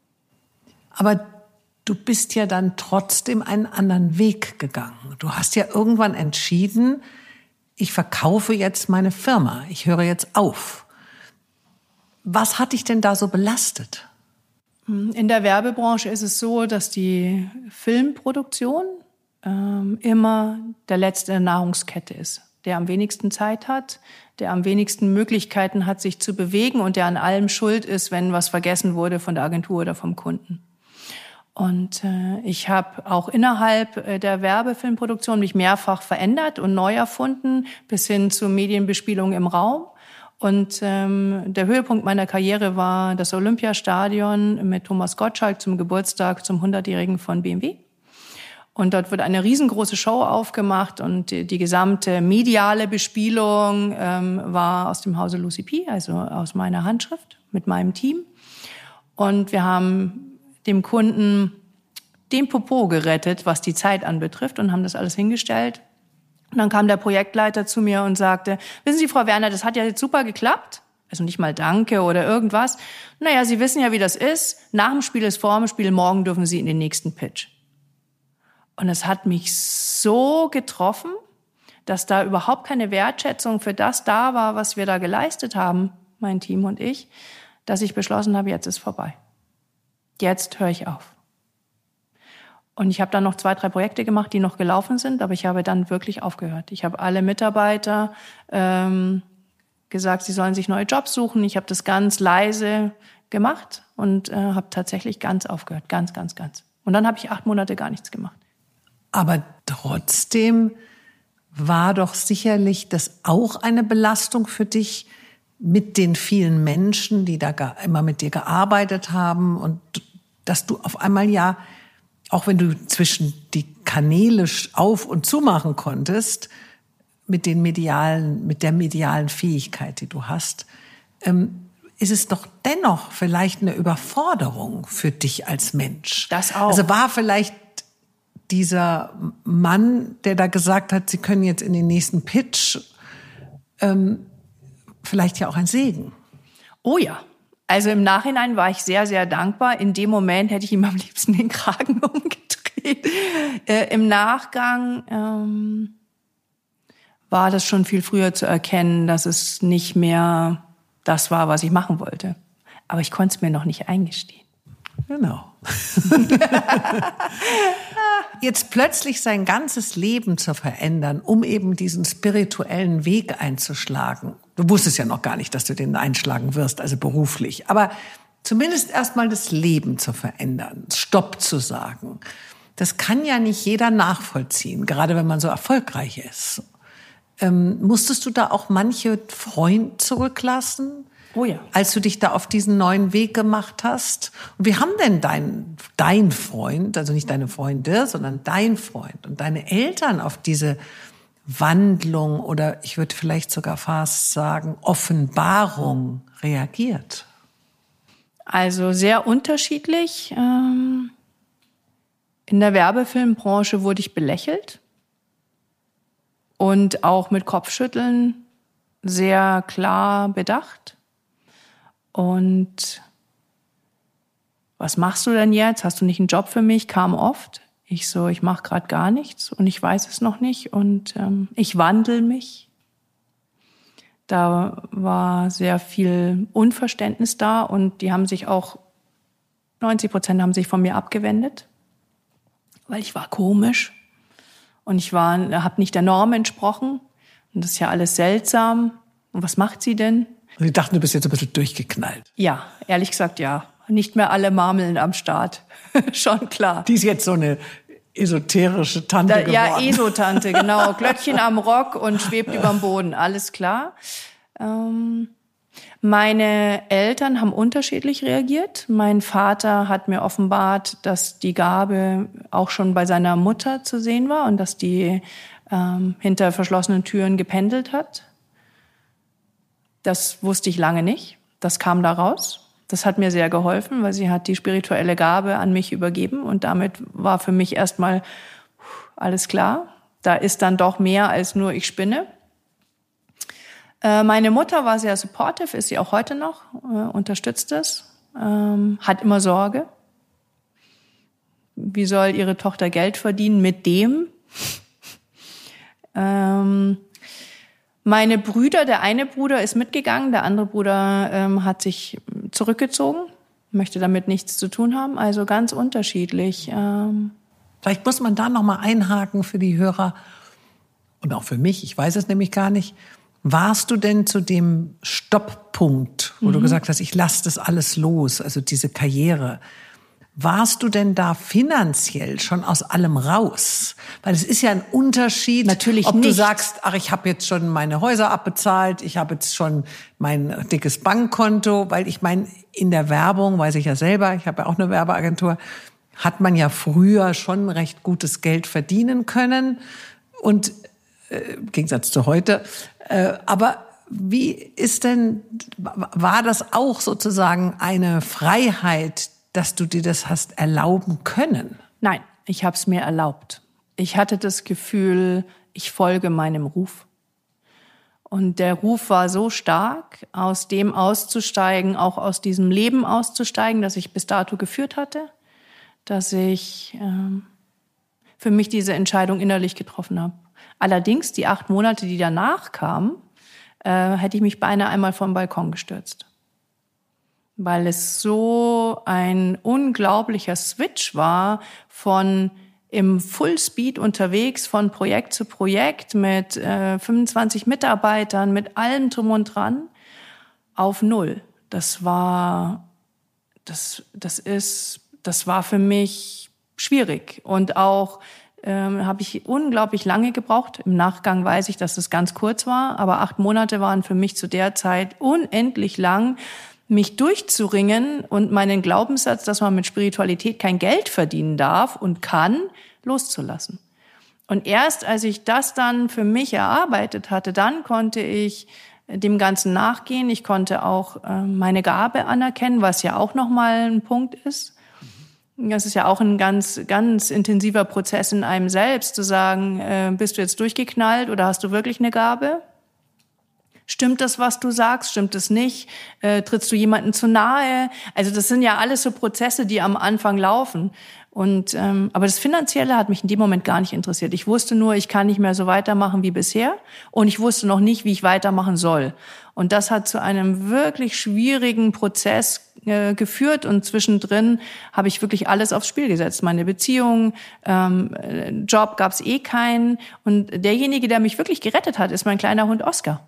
Aber du bist ja dann trotzdem einen anderen Weg gegangen. Du hast ja irgendwann entschieden, ich verkaufe jetzt meine Firma. Ich höre jetzt auf. Was hat dich denn da so belastet? In der Werbebranche ist es so, dass die Filmproduktion ähm, immer der Letzte in der Nahrungskette ist. Der am wenigsten Zeit hat, der am wenigsten Möglichkeiten hat, sich zu bewegen und der an allem schuld ist, wenn was vergessen wurde von der Agentur oder vom Kunden. Und äh, ich habe auch innerhalb äh, der Werbefilmproduktion mich mehrfach verändert und neu erfunden, bis hin zur Medienbespielung im Raum. Und ähm, der Höhepunkt meiner Karriere war das Olympiastadion mit Thomas Gottschalk zum Geburtstag zum hundertjährigen von B M W. Und dort wurde eine riesengroße Show aufgemacht und die, die gesamte mediale Bespielung ähm, war aus dem Hause Lucy P., also aus meiner Handschrift mit meinem Team. Und wir haben dem Kunden den Popo gerettet, was die Zeit anbetrifft, und haben das alles hingestellt. Und dann kam der Projektleiter zu mir und sagte, wissen Sie, Frau Werner, das hat ja jetzt super geklappt. Also nicht mal Danke oder irgendwas. Naja, Sie wissen ja, wie das ist. Nach dem Spiel ist vor dem Spiel, morgen dürfen Sie in den nächsten Pitch. Und es hat mich so getroffen, dass da überhaupt keine Wertschätzung für das da war, was wir da geleistet haben, mein Team und ich, dass ich beschlossen habe, jetzt ist vorbei. Jetzt höre ich auf. Und ich habe dann noch zwei, drei Projekte gemacht, die noch gelaufen sind, aber ich habe dann wirklich aufgehört. Ich habe alle Mitarbeiter ähm, gesagt, sie sollen sich neue Jobs suchen. Ich habe das ganz leise gemacht und äh, habe tatsächlich ganz aufgehört, ganz, ganz, ganz. Und dann habe ich acht Monate gar nichts gemacht. Aber trotzdem war doch sicherlich das auch eine Belastung für dich mit den vielen Menschen, die da immer mit dir gearbeitet haben, und dass du auf einmal ja, auch wenn du zwischen die Kanäle auf- und zumachen konntest, mit den medialen, mit der medialen Fähigkeit, die du hast, ähm, ist es doch dennoch vielleicht eine Überforderung für dich als Mensch. Das auch. Also war vielleicht dieser Mann, der da gesagt hat, Sie können jetzt in den nächsten Pitch, ähm, vielleicht ja auch ein Segen. Oh ja. Also im Nachhinein war ich sehr, sehr dankbar. In dem Moment hätte ich ihm am liebsten den Kragen umgedreht. Äh, Im Nachgang ähm, war das schon viel früher zu erkennen, dass es nicht mehr das war, was ich machen wollte. Aber ich konnte es mir noch nicht eingestehen. Genau. Jetzt plötzlich sein ganzes Leben zu verändern, um eben diesen spirituellen Weg einzuschlagen. Du wusstest ja noch gar nicht, dass du den einschlagen wirst, also beruflich. Aber zumindest erstmal das Leben zu verändern, Stopp zu sagen. Das kann ja nicht jeder nachvollziehen, gerade wenn man so erfolgreich ist. Ähm, musstest du da auch manche Freunde zurücklassen? Oh ja. Als du dich da auf diesen neuen Weg gemacht hast? Und wie haben denn dein, dein Freund, also nicht deine Freunde, sondern dein Freund und deine Eltern auf diese Wandlung oder ich würde vielleicht sogar fast sagen Offenbarung reagiert? Also sehr unterschiedlich. In der Werbefilmbranche wurde ich belächelt und auch mit Kopfschütteln sehr klar bedacht. Und was machst du denn jetzt? Hast du nicht einen Job für mich? Kam oft. Ich so, ich mache gerade gar nichts und ich weiß es noch nicht und ähm, ich wandle mich. Da war sehr viel Unverständnis da und die haben sich auch, neunzig Prozent haben sich von mir abgewendet, weil ich war komisch und ich war, habe nicht der Norm entsprochen und das ist ja alles seltsam. Und was macht sie denn? Sie dachten, du bist jetzt ein bisschen durchgeknallt. Ja, ehrlich gesagt, ja. Nicht mehr alle Marmeln am Start. Schon klar. Die ist jetzt so eine esoterische Tante da, geworden. Ja, Esotante, genau. Glöckchen am Rock und schwebt überm Boden. Alles klar. Ähm, meine Eltern haben unterschiedlich reagiert. Mein Vater hat mir offenbart, dass die Gabe auch schon bei seiner Mutter zu sehen war und dass die ähm, hinter verschlossenen Türen gependelt hat. Das wusste ich lange nicht. Das kam da raus. Das hat mir sehr geholfen, weil sie hat die spirituelle Gabe an mich übergeben. Und damit war für mich erstmal alles klar. Da ist dann doch mehr als nur ich spinne. Äh, meine Mutter war sehr supportive, ist sie auch heute noch, äh, unterstützt es, ähm, hat immer Sorge. Wie soll ihre Tochter Geld verdienen mit dem? ähm, Meine Brüder, der eine Bruder ist mitgegangen, der andere Bruder ähm, hat sich zurückgezogen, möchte damit nichts zu tun haben, also ganz unterschiedlich. Ähm. Vielleicht muss man da noch mal einhaken für die Hörer und auch für mich, ich weiß es nämlich gar nicht. Warst du denn zu dem Stopppunkt, wo mhm. du gesagt hast, ich lasse das alles los, also diese Karriere, warst du denn da finanziell schon aus allem raus? Weil es ist ja ein Unterschied, natürlich ob nicht. Du sagst, ach, ich habe jetzt schon meine Häuser abbezahlt, ich habe jetzt schon mein dickes Bankkonto, weil ich meine, in der Werbung, weiß ich ja selber, ich habe ja auch eine Werbeagentur, hat man ja früher schon recht gutes Geld verdienen können und äh, im Gegensatz zu heute. Äh, aber wie ist denn, war das auch sozusagen eine Freiheit, dass du dir das hast erlauben können? Nein, ich habe es mir erlaubt. Ich hatte das Gefühl, ich folge meinem Ruf. Und der Ruf war so stark, aus dem auszusteigen, auch aus diesem Leben auszusteigen, das ich bis dato geführt hatte, dass ich ähm, für mich diese Entscheidung innerlich getroffen habe. Allerdings, die acht Monate, die danach kamen, äh, hätte ich mich beinahe einmal vom Balkon gestürzt. Weil es so ein unglaublicher Switch war von im Fullspeed unterwegs, von Projekt zu Projekt mit äh, fünfundzwanzig Mitarbeitern, mit allem drum und dran, auf null. Das war, das, das ist, das war für mich schwierig. Und auch ähm, habe ich unglaublich lange gebraucht. Im Nachgang weiß ich, dass es ganz kurz war, aber acht Monate waren für mich zu der Zeit unendlich lang, mich durchzuringen und meinen Glaubenssatz, dass man mit Spiritualität kein Geld verdienen darf und kann, loszulassen. Und erst als ich das dann für mich erarbeitet hatte, dann konnte ich dem Ganzen nachgehen. Ich konnte auch äh, meine Gabe anerkennen, was ja auch nochmal ein Punkt ist. Das ist ja auch ein ganz, ganz intensiver Prozess in einem selbst, zu sagen, äh, bist du jetzt durchgeknallt oder hast du wirklich eine Gabe? Stimmt das, was du sagst? Stimmt es nicht? Äh, trittst du jemandem zu nahe? Also das sind ja alles so Prozesse, die am Anfang laufen. Und ähm, aber das Finanzielle hat mich in dem Moment gar nicht interessiert. Ich wusste nur, ich kann nicht mehr so weitermachen wie bisher. Und ich wusste noch nicht, wie ich weitermachen soll. Und das hat zu einem wirklich schwierigen Prozess äh, geführt. Und zwischendrin habe ich wirklich alles aufs Spiel gesetzt. Meine Beziehung, ähm, Job gab es eh keinen. Und derjenige, der mich wirklich gerettet hat, ist mein kleiner Hund Oscar.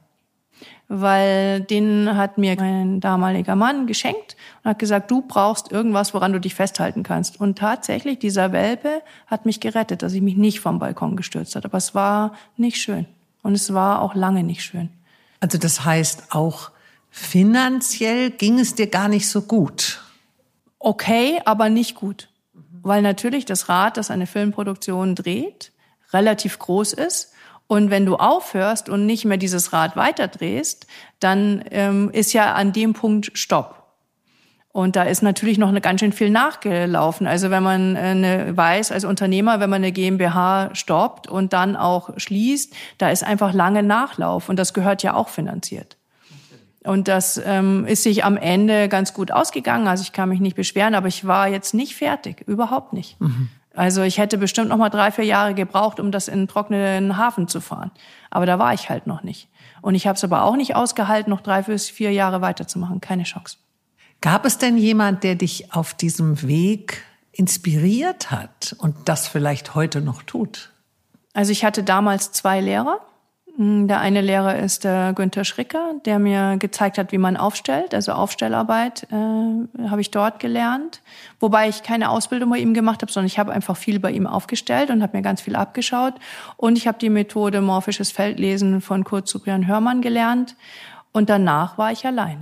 Weil den hat mir mein damaliger Mann geschenkt und hat gesagt, du brauchst irgendwas, woran du dich festhalten kannst. Und tatsächlich, dieser Welpe hat mich gerettet, dass ich mich nicht vom Balkon gestürzt habe. Aber es war nicht schön. Und es war auch lange nicht schön. Also das heißt, auch finanziell ging es dir gar nicht so gut? Okay, aber nicht gut. Mhm. Weil natürlich das Rad, das eine Filmproduktion dreht, relativ groß ist. Und wenn du aufhörst und nicht mehr dieses Rad weiterdrehst, dann ähm, ist ja an dem Punkt Stopp. Und da ist natürlich noch eine ganz schön viel nachgelaufen. Also wenn man eine, weiß als Unternehmer, wenn man eine GmbH stoppt und dann auch schließt, da ist einfach lange Nachlauf. Und das gehört ja auch finanziert. Und das ähm, ist sich am Ende ganz gut ausgegangen. Also ich kann mich nicht beschweren, aber ich war jetzt nicht fertig, überhaupt nicht. Mhm. Also ich hätte bestimmt noch mal drei, vier Jahre gebraucht, um das in einen trockenen Hafen zu fahren. Aber da war ich halt noch nicht. Und ich habe es aber auch nicht ausgehalten, noch drei bis vier Jahre weiterzumachen. Keine Chance. Gab es denn jemand, der dich auf diesem Weg inspiriert hat und das vielleicht heute noch tut? Also ich hatte damals zwei Lehrer. Der eine Lehrer ist der Günther Schricker, der mir gezeigt hat, wie man aufstellt. Also Aufstellarbeit äh, habe ich dort gelernt. Wobei ich keine Ausbildung bei ihm gemacht habe, sondern ich habe einfach viel bei ihm aufgestellt und habe mir ganz viel abgeschaut. Und ich habe die Methode morphisches Feldlesen von Kurt Cyprian Hörmann gelernt. Und danach war ich alleine,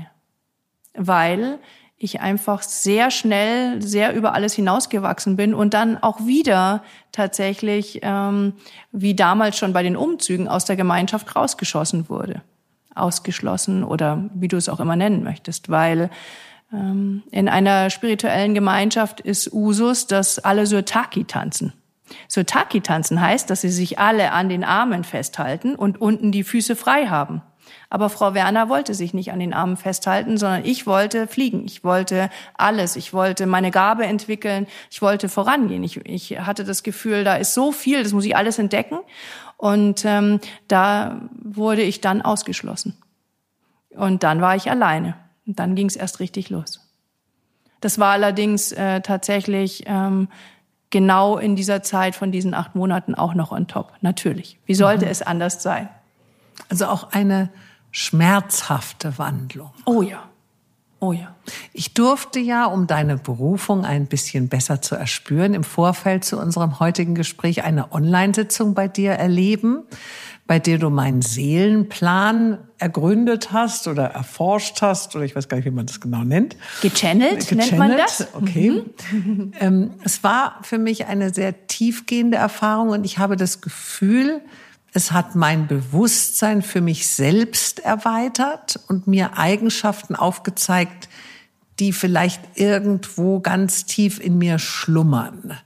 weil ich einfach sehr schnell, sehr über alles hinausgewachsen bin und dann auch wieder tatsächlich, ähm, wie damals schon bei den Umzügen, aus der Gemeinschaft rausgeschossen wurde. Ausgeschlossen oder wie du es auch immer nennen möchtest. Weil ähm, in einer spirituellen Gemeinschaft ist Usus, dass alle Surtaki tanzen. Surtaki tanzen heißt, dass sie sich alle an den Armen festhalten und unten die Füße frei haben. Aber Frau Werner wollte sich nicht an den Armen festhalten, sondern ich wollte fliegen. Ich wollte alles. Ich wollte meine Gabe entwickeln. Ich wollte vorangehen. Ich, ich hatte das Gefühl, da ist so viel, das muss ich alles entdecken. Und ähm, da wurde ich dann ausgeschlossen. Und dann war ich alleine. Und dann ging es erst richtig los. Das war allerdings äh, tatsächlich ähm, genau in dieser Zeit von diesen acht Monaten auch noch on top. Natürlich. Wie sollte mhm. es anders sein? Also auch eine schmerzhafte Wandlung. Oh ja, oh ja. Ich durfte ja, um deine Berufung ein bisschen besser zu erspüren, im Vorfeld zu unserem heutigen Gespräch eine Online-Sitzung bei dir erleben, bei der du meinen Seelenplan ergründet hast oder erforscht hast, oder ich weiß gar nicht, wie man das genau nennt. Gechannelt, Gechannelt nennt man das? Okay. Mhm. ähm, es war für mich eine sehr tiefgehende Erfahrung und ich habe das Gefühl, es hat mein Bewusstsein für mich selbst erweitert und mir Eigenschaften aufgezeigt, die vielleicht irgendwo ganz tief in mir schlummern.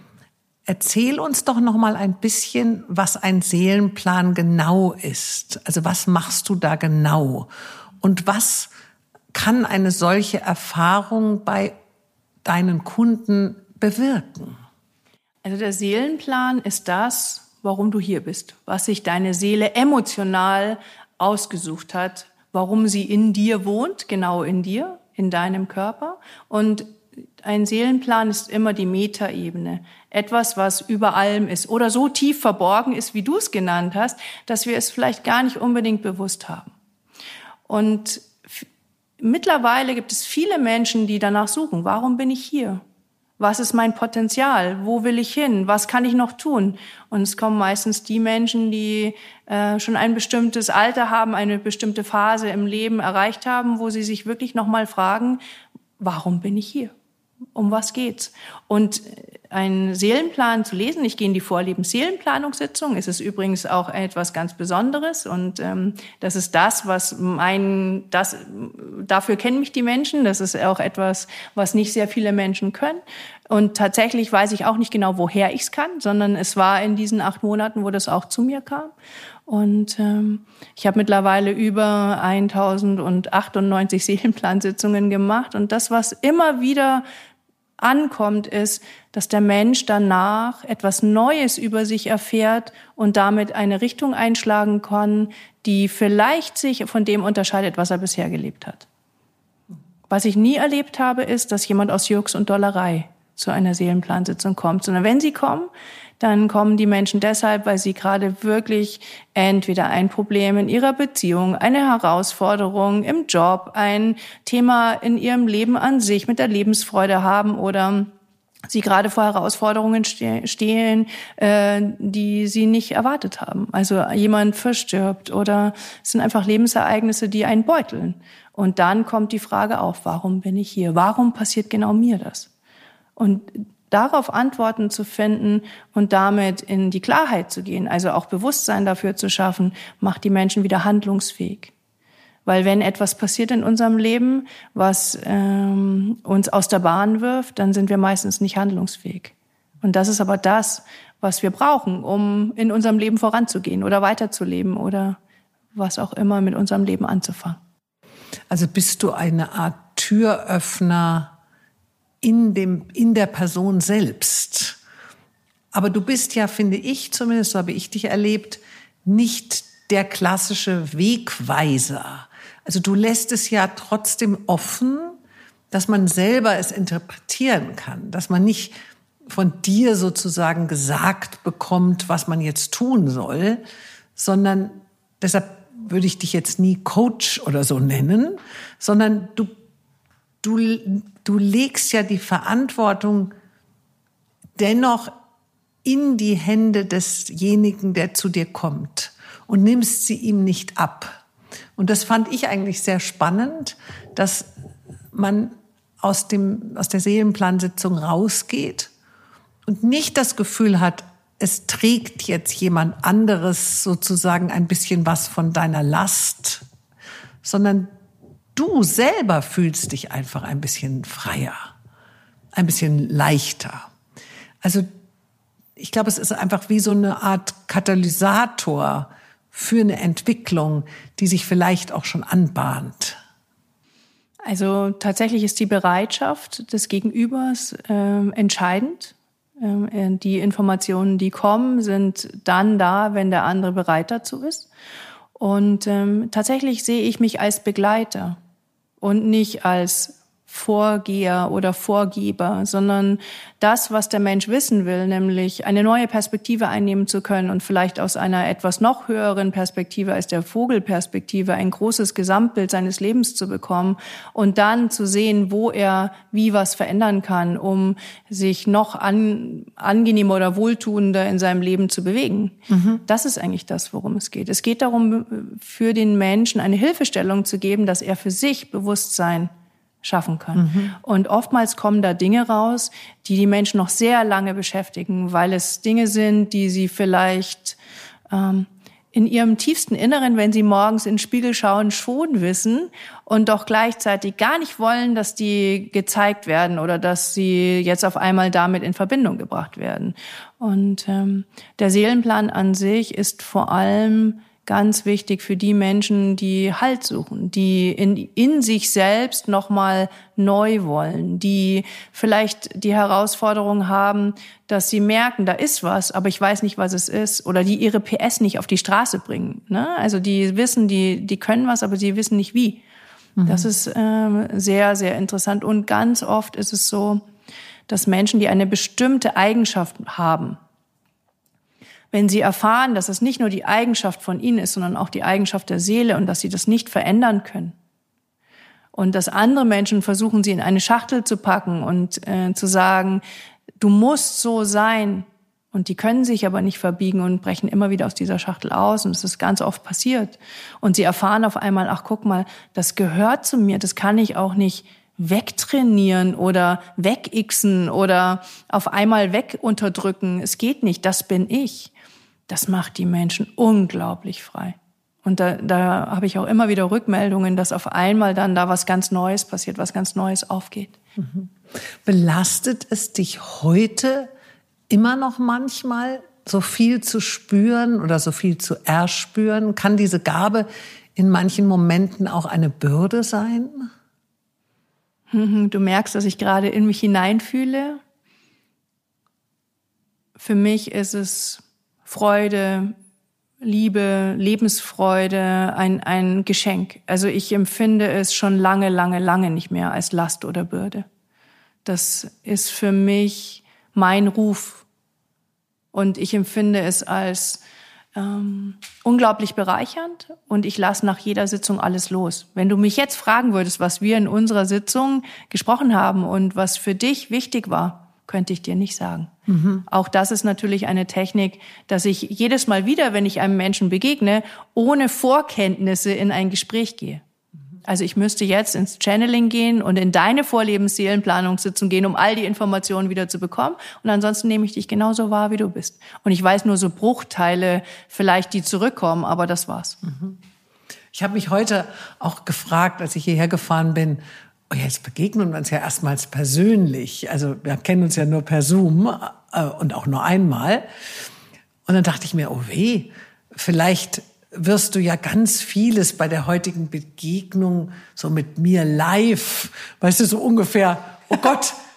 Erzähl uns doch noch mal ein bisschen, was ein Seelenplan genau ist. Also was machst du da genau? Und was kann eine solche Erfahrung bei deinen Kunden bewirken? Also der Seelenplan ist das, warum du hier bist, was sich deine Seele emotional ausgesucht hat, warum sie in dir wohnt, genau in dir, in deinem Körper. Und ein Seelenplan ist immer die Metaebene, etwas, was über allem ist oder so tief verborgen ist, wie du es genannt hast, dass wir es vielleicht gar nicht unbedingt bewusst haben. Und f- mittlerweile gibt es viele Menschen, die danach suchen, warum bin ich hier? Was ist mein Potenzial? Wo will ich hin? Was kann ich noch tun? Und es kommen meistens die Menschen, die äh, schon ein bestimmtes Alter haben, eine bestimmte Phase im Leben erreicht haben, wo sie sich wirklich nochmal fragen, warum bin ich hier? Um was geht's? Und einen Seelenplan zu lesen, ich gehe in die Vorlebens-Seelenplanungssitzung, es ist übrigens auch etwas ganz Besonderes und ähm, das ist das, was mein, das, dafür kennen mich die Menschen, das ist auch etwas, was nicht sehr viele Menschen können und tatsächlich weiß ich auch nicht genau, woher ich's kann, sondern es war in diesen acht Monaten, wo das auch zu mir kam. Und ähm, ich habe mittlerweile über tausendachtzig Seelenplansitzungen gemacht. Und das, was immer wieder ankommt, ist, dass der Mensch danach etwas Neues über sich erfährt und damit eine Richtung einschlagen kann, die vielleicht sich von dem unterscheidet, was er bisher gelebt hat. Was ich nie erlebt habe, ist, dass jemand aus Jux und Dollerei zu einer Seelenplansitzung kommt, sondern wenn sie kommen, dann kommen die Menschen deshalb, weil sie gerade wirklich entweder ein Problem in ihrer Beziehung, eine Herausforderung im Job, ein Thema in ihrem Leben an sich mit der Lebensfreude haben oder sie gerade vor Herausforderungen stehen, äh, die sie nicht erwartet haben. Also jemand verstirbt oder es sind einfach Lebensereignisse, die einen beuteln. Und dann kommt die Frage auf, warum bin ich hier? Warum passiert genau mir das? Und darauf Antworten zu finden und damit in die Klarheit zu gehen, also auch Bewusstsein dafür zu schaffen, macht die Menschen wieder handlungsfähig. Weil wenn etwas passiert in unserem Leben, was ähm, uns aus der Bahn wirft, dann sind wir meistens nicht handlungsfähig. Und das ist aber das, was wir brauchen, um in unserem Leben voranzugehen oder weiterzuleben oder was auch immer mit unserem Leben anzufangen. Also bist du eine Art Türöffner in dem, in der Person selbst. Aber du bist ja, finde ich zumindest, so habe ich dich erlebt, nicht der klassische Wegweiser. Also du lässt es ja trotzdem offen, dass man selber es interpretieren kann, dass man nicht von dir sozusagen gesagt bekommt, was man jetzt tun soll, sondern deshalb würde ich dich jetzt nie Coach oder so nennen, sondern du, du, du legst ja die Verantwortung dennoch in die Hände desjenigen, der zu dir kommt und nimmst sie ihm nicht ab. Und das fand ich eigentlich sehr spannend, dass man aus dem, aus der Seelenplansitzung rausgeht und nicht das Gefühl hat, es trägt jetzt jemand anderes sozusagen ein bisschen was von deiner Last, sondern du selber fühlst dich einfach ein bisschen freier, ein bisschen leichter. Also ich glaube, es ist einfach wie so eine Art Katalysator für eine Entwicklung, die sich vielleicht auch schon anbahnt. Also tatsächlich ist die Bereitschaft des Gegenübers äh, entscheidend. Ähm, die Informationen, die kommen, sind dann da, wenn der andere bereit dazu ist. Und ähm, tatsächlich sehe ich mich als Begleiter und nicht als Vorgeher oder Vorgeber, sondern das, was der Mensch wissen will, nämlich eine neue Perspektive einnehmen zu können und vielleicht aus einer etwas noch höheren Perspektive als der Vogelperspektive ein großes Gesamtbild seines Lebens zu bekommen und dann zu sehen, wo er wie was verändern kann, um sich noch an, angenehmer oder wohltuender in seinem Leben zu bewegen. Mhm. Das ist eigentlich das, worum es geht. Es geht darum, für den Menschen eine Hilfestellung zu geben, dass er für sich Bewusstsein schaffen kann. Mhm. Und oftmals kommen da Dinge raus, die die Menschen noch sehr lange beschäftigen, weil es Dinge sind, die sie vielleicht ähm, in ihrem tiefsten Inneren, wenn sie morgens in den Spiegel schauen, schon wissen und doch gleichzeitig gar nicht wollen, dass die gezeigt werden oder dass sie jetzt auf einmal damit in Verbindung gebracht werden. Und ähm, der Seelenplan an sich ist vor allem ganz wichtig für die Menschen, die Halt suchen, die in, in sich selbst nochmal neu wollen, die vielleicht die Herausforderung haben, dass sie merken, da ist was, aber ich weiß nicht, was es ist, oder die ihre P S nicht auf die Straße bringen. Ne? Also die wissen, die, die können was, aber sie wissen nicht wie. Mhm. Das ist äh, sehr, sehr interessant. Und ganz oft ist es so, dass Menschen, die eine bestimmte Eigenschaft haben, wenn sie erfahren, dass es nicht nur die Eigenschaft von ihnen ist, sondern auch die Eigenschaft der Seele und dass sie das nicht verändern können. Und dass andere Menschen versuchen, sie in eine Schachtel zu packen und äh, zu sagen, du musst so sein. Und die können sich aber nicht verbiegen und brechen immer wieder aus dieser Schachtel aus. Und das ist ganz oft passiert. Und sie erfahren auf einmal, ach guck mal, das gehört zu mir, das kann ich auch nicht wegtrainieren oder wegixen oder auf einmal wegunterdrücken. Es geht nicht, das bin ich. Das macht die Menschen unglaublich frei. Und da, da habe ich auch immer wieder Rückmeldungen, dass auf einmal dann da was ganz Neues passiert, was ganz Neues aufgeht. Mhm. Belastet es dich heute immer noch manchmal, so viel zu spüren oder so viel zu erspüren? Kann diese Gabe in manchen Momenten auch eine Bürde sein? Du merkst, dass ich gerade in mich hineinfühle. Für mich ist es Freude, Liebe, Lebensfreude, ein, ein Geschenk. Also ich empfinde es schon lange, lange, lange nicht mehr als Last oder Bürde. Das ist für mich mein Ruf. Und ich empfinde es als ähm, unglaublich bereichernd und ich lasse nach jeder Sitzung alles los. Wenn du mich jetzt fragen würdest, was wir in unserer Sitzung gesprochen haben und was für dich wichtig war, könnte ich dir nicht sagen. Mhm. Auch das ist natürlich eine Technik, dass ich jedes Mal wieder, wenn ich einem Menschen begegne, ohne Vorkenntnisse in ein Gespräch gehe. Also ich müsste jetzt ins Channeling gehen und in deine Vorlebensseelenplanungssitzung gehen, um all die Informationen wieder zu bekommen. Und ansonsten nehme ich dich genauso wahr, wie du bist. Und ich weiß nur so Bruchteile, vielleicht die zurückkommen, aber das war's. Mhm. Ich habe mich heute auch gefragt, als ich hierher gefahren bin, oh ja, jetzt begegnen wir uns ja erstmals persönlich. Also wir kennen uns ja nur per Zoom äh, und auch nur einmal. Und dann dachte ich mir, oh weh, vielleicht wirst du ja ganz vieles bei der heutigen Begegnung so mit mir live, weißt du, so ungefähr, oh Gott,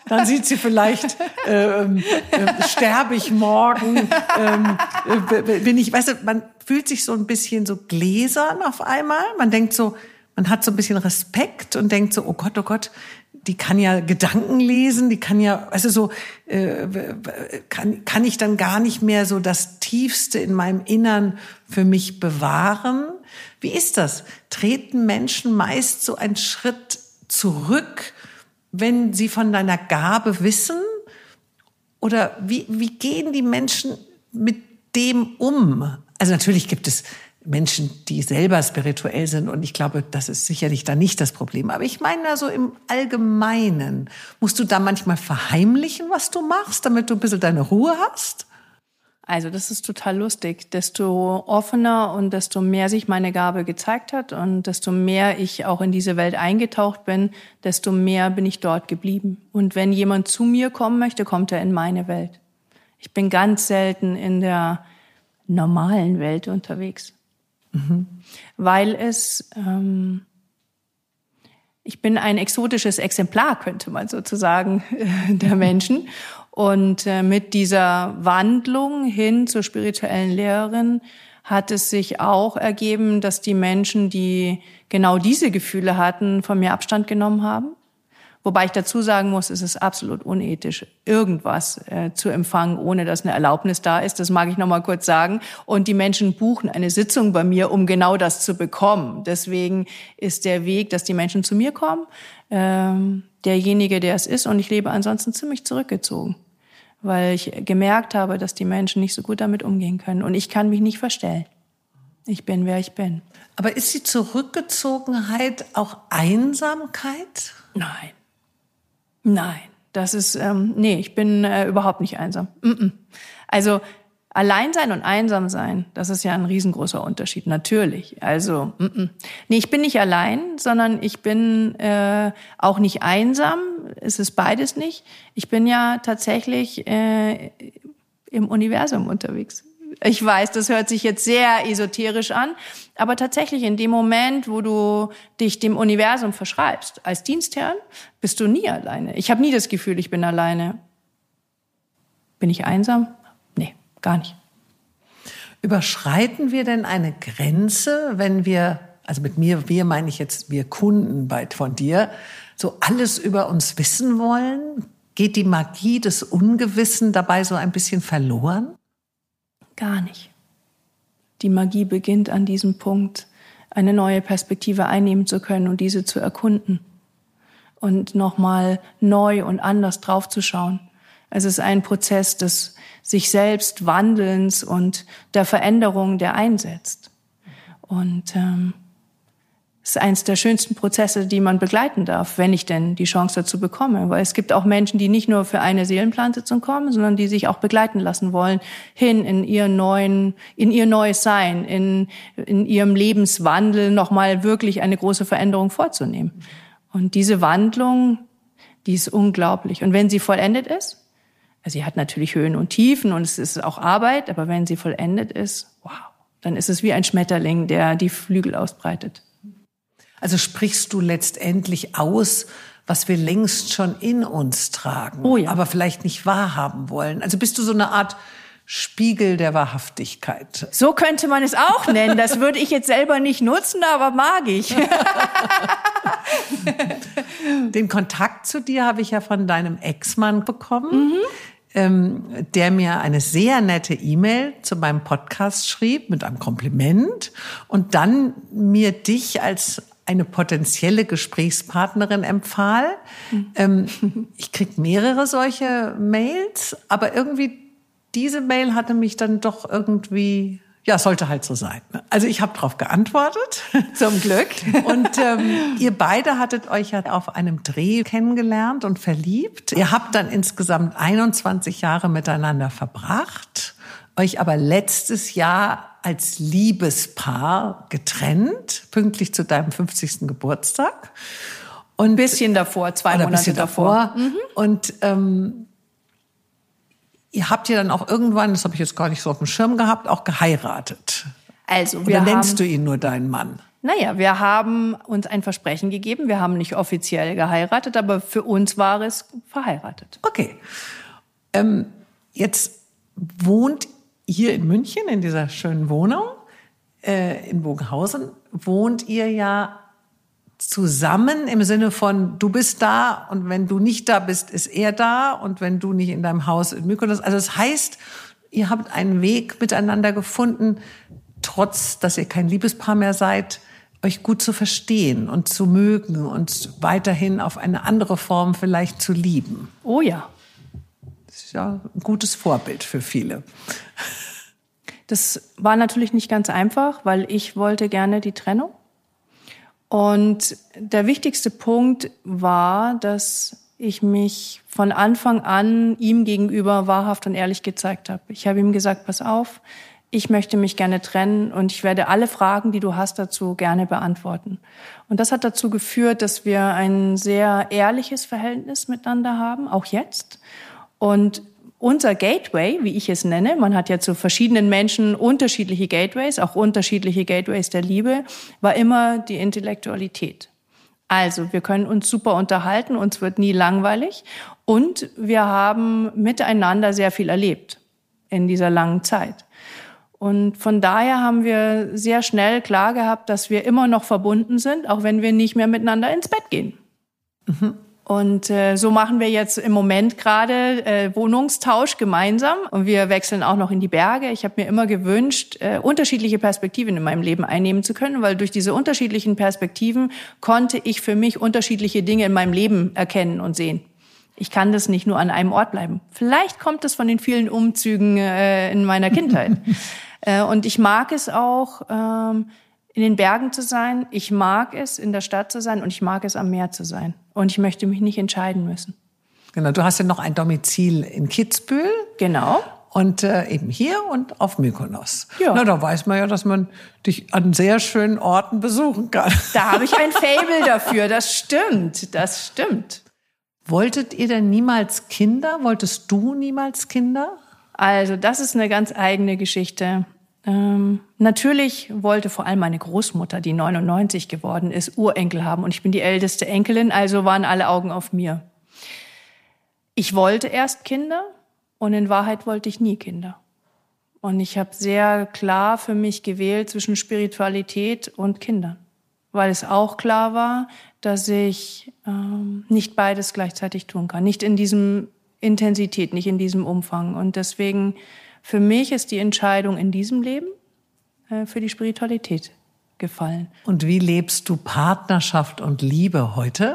Dann sieht sie vielleicht, ähm, äh, sterbe ich morgen, ähm, äh, bin ich, weißt du, man fühlt sich so ein bisschen so gläsern auf einmal. Man denkt so, man hat so ein bisschen Respekt und denkt so, oh Gott, oh Gott, die kann ja Gedanken lesen, die kann ja, also so, äh, kann, kann ich dann gar nicht mehr so das Tiefste in meinem Innern für mich bewahren? Wie ist das? Treten Menschen meist so einen Schritt zurück, wenn sie von deiner Gabe wissen? Oder wie, wie gehen die Menschen mit dem um? Also natürlich gibt es Menschen, die selber spirituell sind und ich glaube, das ist sicherlich da nicht das Problem. Aber ich meine da so im Allgemeinen. Musst du da manchmal verheimlichen, was du machst, damit du ein bisschen deine Ruhe hast? Also das ist total lustig. Desto offener und desto mehr sich meine Gabe gezeigt hat und desto mehr ich auch in diese Welt eingetaucht bin, desto mehr bin ich dort geblieben. Und wenn jemand zu mir kommen möchte, kommt er in meine Welt. Ich bin ganz selten in der normalen Welt unterwegs. Mhm. Weil es, ähm, ich bin ein exotisches Exemplar, könnte man sozusagen, äh, der Menschen. Und äh, mit dieser Wandlung hin zur spirituellen Lehrerin hat es sich auch ergeben, dass die Menschen, die genau diese Gefühle hatten, von mir Abstand genommen haben. Wobei ich dazu sagen muss, es ist absolut unethisch, irgendwas äh, zu empfangen, ohne dass eine Erlaubnis da ist. Das mag ich noch mal kurz sagen. Und die Menschen buchen eine Sitzung bei mir, um genau das zu bekommen. Deswegen ist der Weg, dass die Menschen zu mir kommen, ähm, derjenige, der es ist. Und ich lebe ansonsten ziemlich zurückgezogen, weil ich gemerkt habe, dass die Menschen nicht so gut damit umgehen können. Und ich kann mich nicht verstellen. Ich bin, wer ich bin. Aber ist die Zurückgezogenheit auch Einsamkeit? Nein. Nein, das ist, ähm, nee, ich bin äh, überhaupt nicht einsam. Mm-mm. Also allein sein und einsam sein, das ist ja ein riesengroßer Unterschied, natürlich. Also, mm-mm. nee, ich bin nicht allein, sondern ich bin äh, auch nicht einsam. Es ist beides nicht. Ich bin ja tatsächlich äh, im Universum unterwegs. Ich weiß, das hört sich jetzt sehr esoterisch an, aber tatsächlich in dem Moment, wo du dich dem Universum verschreibst, als Dienstherrn, bist du nie alleine. Ich habe nie das Gefühl, ich bin alleine. Bin ich einsam? Nee, gar nicht. Überschreiten wir denn eine Grenze, wenn wir, also mit mir, wir meine ich jetzt wir Kunden bei, von dir, so alles über uns wissen wollen? Geht die Magie des Ungewissen dabei so ein bisschen verloren? Gar nicht. Die Magie beginnt an diesem Punkt, eine neue Perspektive einnehmen zu können und diese zu erkunden und nochmal neu und anders draufzuschauen. Es ist ein Prozess des sich selbst Wandelns und der Veränderung, der einsetzt. Und ähm, es ist eines der schönsten Prozesse, die man begleiten darf, wenn ich denn die Chance dazu bekomme. Weil es gibt auch Menschen, die nicht nur für eine Seelenplansitzung kommen, sondern die sich auch begleiten lassen wollen, hin in ihr neuen, in ihr neues Sein, in, in ihrem Lebenswandel nochmal wirklich eine große Veränderung vorzunehmen. Und diese Wandlung, die ist unglaublich. Und wenn sie vollendet ist, also sie hat natürlich Höhen und Tiefen und es ist auch Arbeit, aber wenn sie vollendet ist, wow, dann ist es wie ein Schmetterling, der die Flügel ausbreitet. Also sprichst du letztendlich aus, was wir längst schon in uns tragen, oh ja. aber vielleicht nicht wahrhaben wollen. Also bist du so eine Art Spiegel der Wahrhaftigkeit. So könnte man es auch nennen. Das würde ich jetzt selber nicht nutzen, aber mag ich. Den Kontakt zu dir habe ich ja von deinem Ex-Mann bekommen. Mhm. Ähm, der mir eine sehr nette E-Mail zu meinem Podcast schrieb mit einem Kompliment und dann mir dich als eine potenzielle Gesprächspartnerin empfahl. Mhm. Ähm, ich krieg mehrere solche Mails, aber irgendwie diese Mail hatte mich dann doch irgendwie, ja, sollte halt so sein. Also ich habe darauf geantwortet. Zum Glück. Und ähm, ihr beide hattet euch ja auf einem Dreh kennengelernt und verliebt. Ihr habt dann insgesamt einundzwanzig Jahre miteinander verbracht, euch aber letztes Jahr als Liebespaar getrennt, pünktlich zu deinem fünfzigsten Geburtstag. Und ein bisschen davor, zwei Monate bisschen davor. davor. Mhm. Und ähm, ihr habt ja dann auch irgendwann, das habe ich jetzt gar nicht so auf dem Schirm gehabt, auch geheiratet. Also wir Oder nennst haben, du ihn nur deinen Mann? Naja, wir haben uns ein Versprechen gegeben. Wir haben nicht offiziell geheiratet, aber für uns war es verheiratet. Okay. Ähm, jetzt wohnt hier in München, in dieser schönen Wohnung, äh, in Bogenhausen, wohnt ihr ja zusammen im Sinne von, du bist da und wenn du nicht da bist, ist er da und wenn du nicht in deinem Haus in Mykonos. Also das heißt, ihr habt einen Weg miteinander gefunden, trotz, dass ihr kein Liebespaar mehr seid, euch gut zu verstehen und zu mögen und weiterhin auf eine andere Form vielleicht zu lieben. Oh ja. Das ist ja ein gutes Vorbild für viele. Das war natürlich nicht ganz einfach, weil ich wollte gerne die Trennung. Und der wichtigste Punkt war, dass ich mich von Anfang an ihm gegenüber wahrhaft und ehrlich gezeigt habe. Ich habe ihm gesagt, pass auf, ich möchte mich gerne trennen und ich werde alle Fragen, die du hast dazu, gerne beantworten. Und das hat dazu geführt, dass wir ein sehr ehrliches Verhältnis miteinander haben, auch jetzt. Und unser Gateway, wie ich es nenne, man hat ja zu verschiedenen Menschen unterschiedliche Gateways, auch unterschiedliche Gateways der Liebe, war immer die Intellektualität. Also wir können uns super unterhalten, uns wird nie langweilig und wir haben miteinander sehr viel erlebt in dieser langen Zeit. Und von daher haben wir sehr schnell klar gehabt, dass wir immer noch verbunden sind, auch wenn wir nicht mehr miteinander ins Bett gehen. Mhm. Und äh, so machen wir jetzt im Moment gerade äh, Wohnungstausch gemeinsam und wir wechseln auch noch in die Berge. Ich habe mir immer gewünscht, äh, unterschiedliche Perspektiven in meinem Leben einnehmen zu können, weil durch diese unterschiedlichen Perspektiven konnte ich für mich unterschiedliche Dinge in meinem Leben erkennen und sehen. Ich kann das nicht nur an einem Ort bleiben. Vielleicht kommt es von den vielen Umzügen äh, in meiner Kindheit. äh, und ich mag es auch, ähm, in den Bergen zu sein. Ich mag es, in der Stadt zu sein und ich mag es, am Meer zu sein. Und ich möchte mich nicht entscheiden müssen. Genau, du hast ja noch ein Domizil in Kitzbühel. Genau. Und äh, eben hier und auf Mykonos. Ja. Na, da weiß man ja, dass man dich an sehr schönen Orten besuchen kann. Da habe ich ein Faible dafür, das stimmt, das stimmt. Wolltet ihr denn niemals Kinder? Wolltest du niemals Kinder? Also das ist eine ganz eigene Geschichte. Ähm, natürlich wollte vor allem meine Großmutter, die neunundneunzig geworden ist, Urenkel haben. Und ich bin die älteste Enkelin, also waren alle Augen auf mir. Ich wollte erst Kinder und in Wahrheit wollte ich nie Kinder. Und ich habe sehr klar für mich gewählt zwischen Spiritualität und Kindern. Weil es auch klar war, dass ich ähm, nicht beides gleichzeitig tun kann. Nicht in diesem Intensität, nicht in diesem Umfang. Und deswegen, für mich ist die Entscheidung in diesem Leben äh, für die Spiritualität gefallen. Und wie lebst du Partnerschaft und Liebe heute?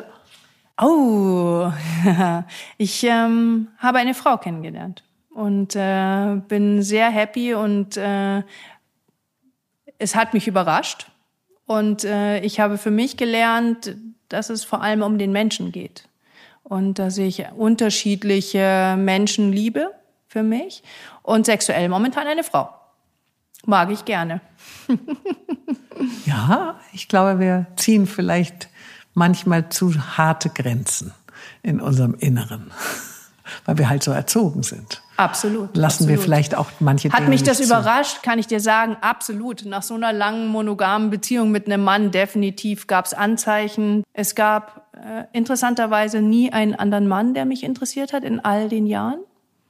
Oh, ich ähm, habe eine Frau kennengelernt und äh, bin sehr happy und äh, es hat mich überrascht. Und äh, ich habe für mich gelernt, dass es vor allem um den Menschen geht und dass ich unterschiedliche Menschen liebe für mich und sexuell momentan eine Frau. Mag ich gerne. Ja, ich glaube, wir ziehen vielleicht manchmal zu harte Grenzen in unserem Inneren, weil wir halt so erzogen sind. Absolut. Lassen absolut. wir vielleicht auch manche Dinge Hat mich das nicht überrascht, kann ich dir sagen, absolut. Nach so einer langen monogamen Beziehung mit einem Mann definitiv gab es Anzeichen. Es gab äh, interessanterweise nie einen anderen Mann, der mich interessiert hat in all den Jahren.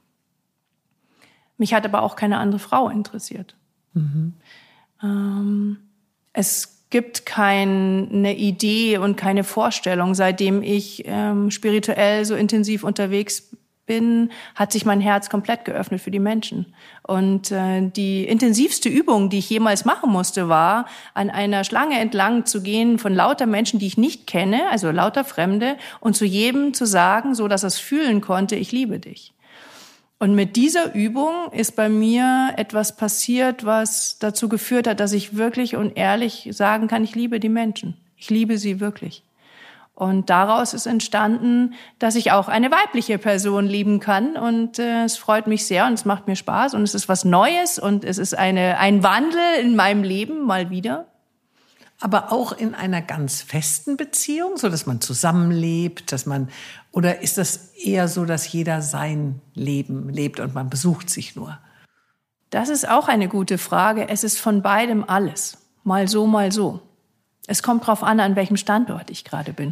Mich hat aber auch keine andere Frau interessiert. Mhm. Ähm, es gibt keine Idee und keine Vorstellung. Seitdem ich ähm, spirituell so intensiv unterwegs bin, hat sich mein Herz komplett geöffnet für die Menschen. Und äh, die intensivste Übung, die ich jemals machen musste, war, an einer Schlange entlang zu gehen von lauter Menschen, die ich nicht kenne, also lauter Fremde, und zu jedem zu sagen, so dass er es fühlen konnte, ich liebe dich. Und mit dieser Übung ist bei mir etwas passiert, was dazu geführt hat, dass ich wirklich und ehrlich sagen kann, ich liebe die Menschen. Ich liebe sie wirklich. Und daraus ist entstanden, dass ich auch eine weibliche Person lieben kann. Und äh, es freut mich sehr und es macht mir Spaß. Und es ist was Neues und es ist eine, ein Wandel in meinem Leben mal wieder. Aber auch in einer ganz festen Beziehung, so dass man zusammenlebt, dass man, oder ist das eher so, dass jeder sein Leben lebt und man besucht sich nur? Das ist auch eine gute Frage. Es ist von beidem alles. Mal so, mal so. Es kommt drauf an, an welchem Standort ich gerade bin.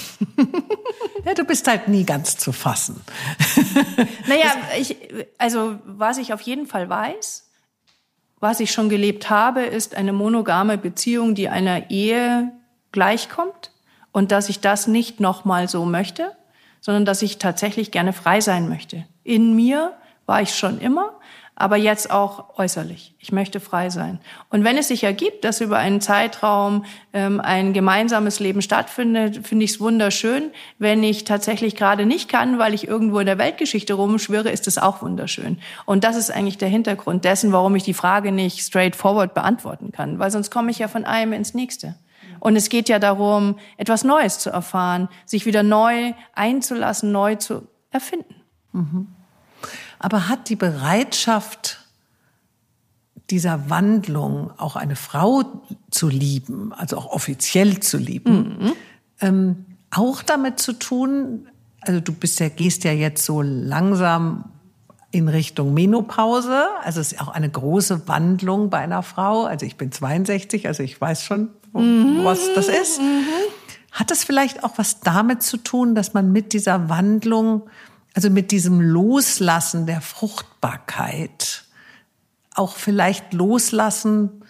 Ja, du bist halt nie ganz zu fassen. Naja, ich, also was ich auf jeden Fall weiß, was ich schon gelebt habe, ist eine monogame Beziehung, die einer Ehe gleichkommt und dass ich das nicht nochmal so möchte, sondern dass ich tatsächlich gerne frei sein möchte. In mir war ich schon immer, aber jetzt auch äußerlich. Ich möchte frei sein. Und wenn es sich ergibt, dass über einen Zeitraum ähm, ein gemeinsames Leben stattfindet, finde ich es wunderschön. Wenn ich tatsächlich gerade nicht kann, weil ich irgendwo in der Weltgeschichte rumschwirre, ist es auch wunderschön. Und das ist eigentlich der Hintergrund dessen, warum ich die Frage nicht straightforward beantworten kann, weil sonst komme ich ja von einem ins Nächste. Und es geht ja darum, etwas Neues zu erfahren, sich wieder neu einzulassen, neu zu erfinden. Mhm. Aber hat die Bereitschaft dieser Wandlung, auch eine Frau zu lieben, also auch offiziell zu lieben, mhm. ähm, auch damit zu tun, also du bist ja, gehst ja jetzt so langsam in Richtung Menopause, also es ist auch eine große Wandlung bei einer Frau, also ich bin zweiundsechzig, also ich weiß schon, wo, mhm. was das ist. Mhm. Hat das vielleicht auch was damit zu tun, dass man mit dieser Wandlung, also mit diesem Loslassen der Fruchtbarkeit auch vielleicht loslassen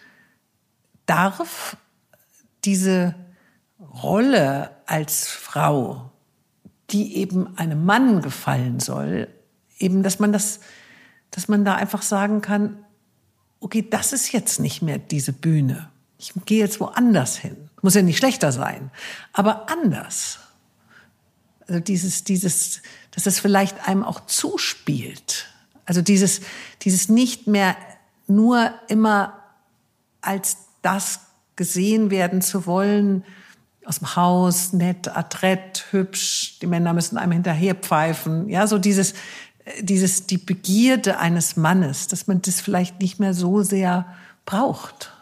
darf, diese Rolle als Frau, die eben einem Mann gefallen soll, eben, dass man das, dass man da einfach sagen kann, okay, das ist jetzt nicht mehr diese Bühne. Ich gehe jetzt woanders hin. Muss ja nicht schlechter sein, aber anders. Also dieses, dieses, dass es vielleicht einem auch zuspielt. Also dieses, dieses nicht mehr nur immer als das gesehen werden zu wollen, aus dem Haus, nett, adrett, hübsch, die Männer müssen einem hinterher pfeifen. Ja, so dieses, dieses, die Begierde eines Mannes, dass man das vielleicht nicht mehr so sehr braucht.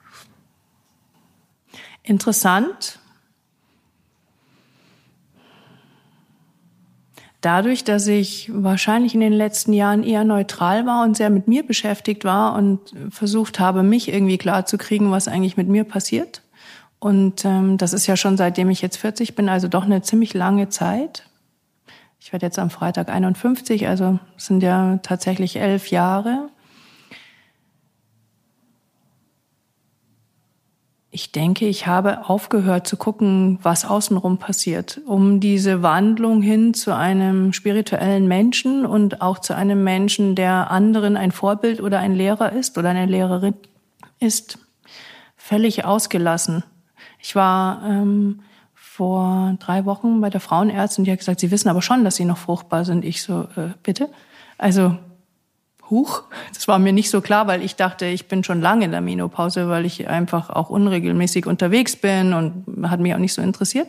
Interessant. Dadurch, dass ich wahrscheinlich in den letzten Jahren eher neutral war und sehr mit mir beschäftigt war und versucht habe, mich irgendwie klarzukriegen, was eigentlich mit mir passiert. Und ähm, das ist ja schon seitdem ich jetzt vierzig bin, also doch eine ziemlich lange Zeit. Ich werde jetzt am Freitag einundfünfzig, also es sind ja tatsächlich elf Jahre. Ich denke, ich habe aufgehört zu gucken, was außenrum passiert, um diese Wandlung hin zu einem spirituellen Menschen und auch zu einem Menschen, der anderen ein Vorbild oder ein Lehrer ist oder eine Lehrerin ist, völlig ausgelassen. Ich war ähm, vor drei Wochen bei der Frauenärztin, die hat gesagt, Sie wissen aber schon, dass Sie noch fruchtbar sind. Ich so, äh, bitte? Also, huch, das war mir nicht so klar, weil ich dachte, ich bin schon lange in der Menopause, weil ich einfach auch unregelmäßig unterwegs bin und hat mich auch nicht so interessiert.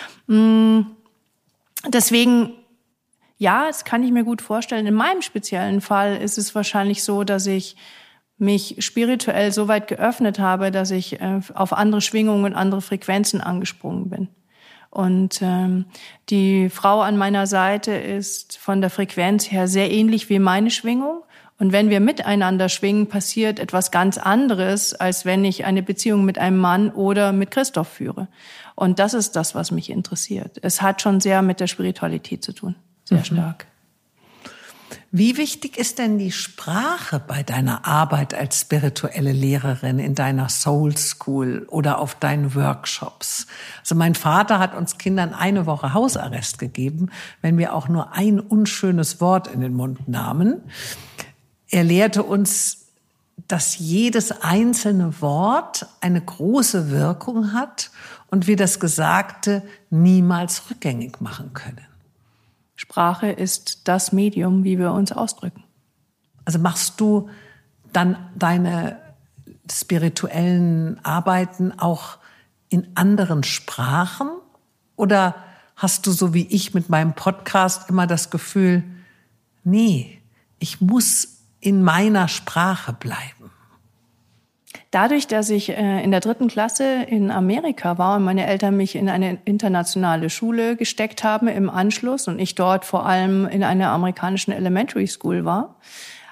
Deswegen, ja, das kann ich mir gut vorstellen. In meinem speziellen Fall ist es wahrscheinlich so, dass ich mich spirituell so weit geöffnet habe, dass ich auf andere Schwingungen und andere Frequenzen angesprungen bin. Und ähm, die Frau an meiner Seite ist von der Frequenz her sehr ähnlich wie meine Schwingung. Und wenn wir miteinander schwingen, passiert etwas ganz anderes, als wenn ich eine Beziehung mit einem Mann oder mit Christoph führe. Und das ist das, was mich interessiert. Es hat schon sehr mit der Spiritualität zu tun, sehr mhm. stark. Wie wichtig ist denn die Sprache bei deiner Arbeit als spirituelle Lehrerin in deiner Soul School oder auf deinen Workshops? Also mein Vater hat uns Kindern eine Woche Hausarrest gegeben, wenn wir auch nur ein unschönes Wort in den Mund nahmen. Er lehrte uns, dass jedes einzelne Wort eine große Wirkung hat und wir das Gesagte niemals rückgängig machen können. Sprache ist das Medium, wie wir uns ausdrücken. Also machst du dann deine spirituellen Arbeiten auch in anderen Sprachen? Oder hast du, so wie ich mit meinem Podcast, immer das Gefühl, nee, ich muss in meiner Sprache bleiben? Dadurch, dass ich in der dritten Klasse in Amerika war und meine Eltern mich in eine internationale Schule gesteckt haben im Anschluss und ich dort vor allem in einer amerikanischen Elementary School war,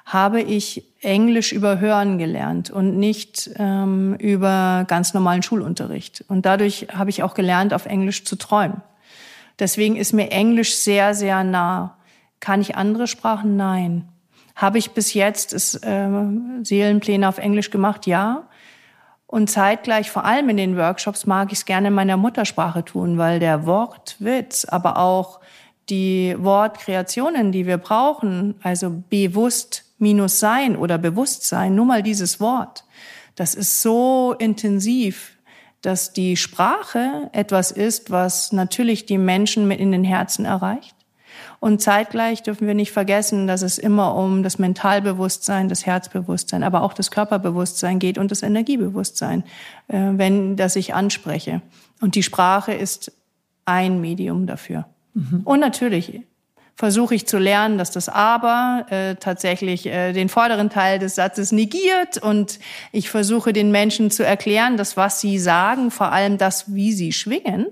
habe ich Englisch über Hören gelernt und nicht ähm, über ganz normalen Schulunterricht. Und dadurch habe ich auch gelernt, auf Englisch zu träumen. Deswegen ist mir Englisch sehr, sehr nah. Kann ich andere Sprachen? Nein. Habe ich bis jetzt ist, äh, Seelenpläne auf Englisch gemacht? Ja. Und zeitgleich, vor allem in den Workshops, mag ich es gerne in meiner Muttersprache tun, weil der Wortwitz, aber auch die Wortkreationen, die wir brauchen, also bewusst minus sein oder Bewusstsein, nur mal dieses Wort, das ist so intensiv, dass die Sprache etwas ist, was natürlich die Menschen mit in den Herzen erreicht. Und zeitgleich dürfen wir nicht vergessen, dass es immer um das Mentalbewusstsein, das Herzbewusstsein, aber auch das Körperbewusstsein geht und das Energiebewusstsein, wenn das ich anspreche. Und die Sprache ist ein Medium dafür. Mhm. Und natürlich versuche ich zu lernen, dass das Aber äh, tatsächlich äh, den vorderen Teil des Satzes negiert. Und ich versuche den Menschen zu erklären, dass was sie sagen, vor allem das, wie sie schwingen,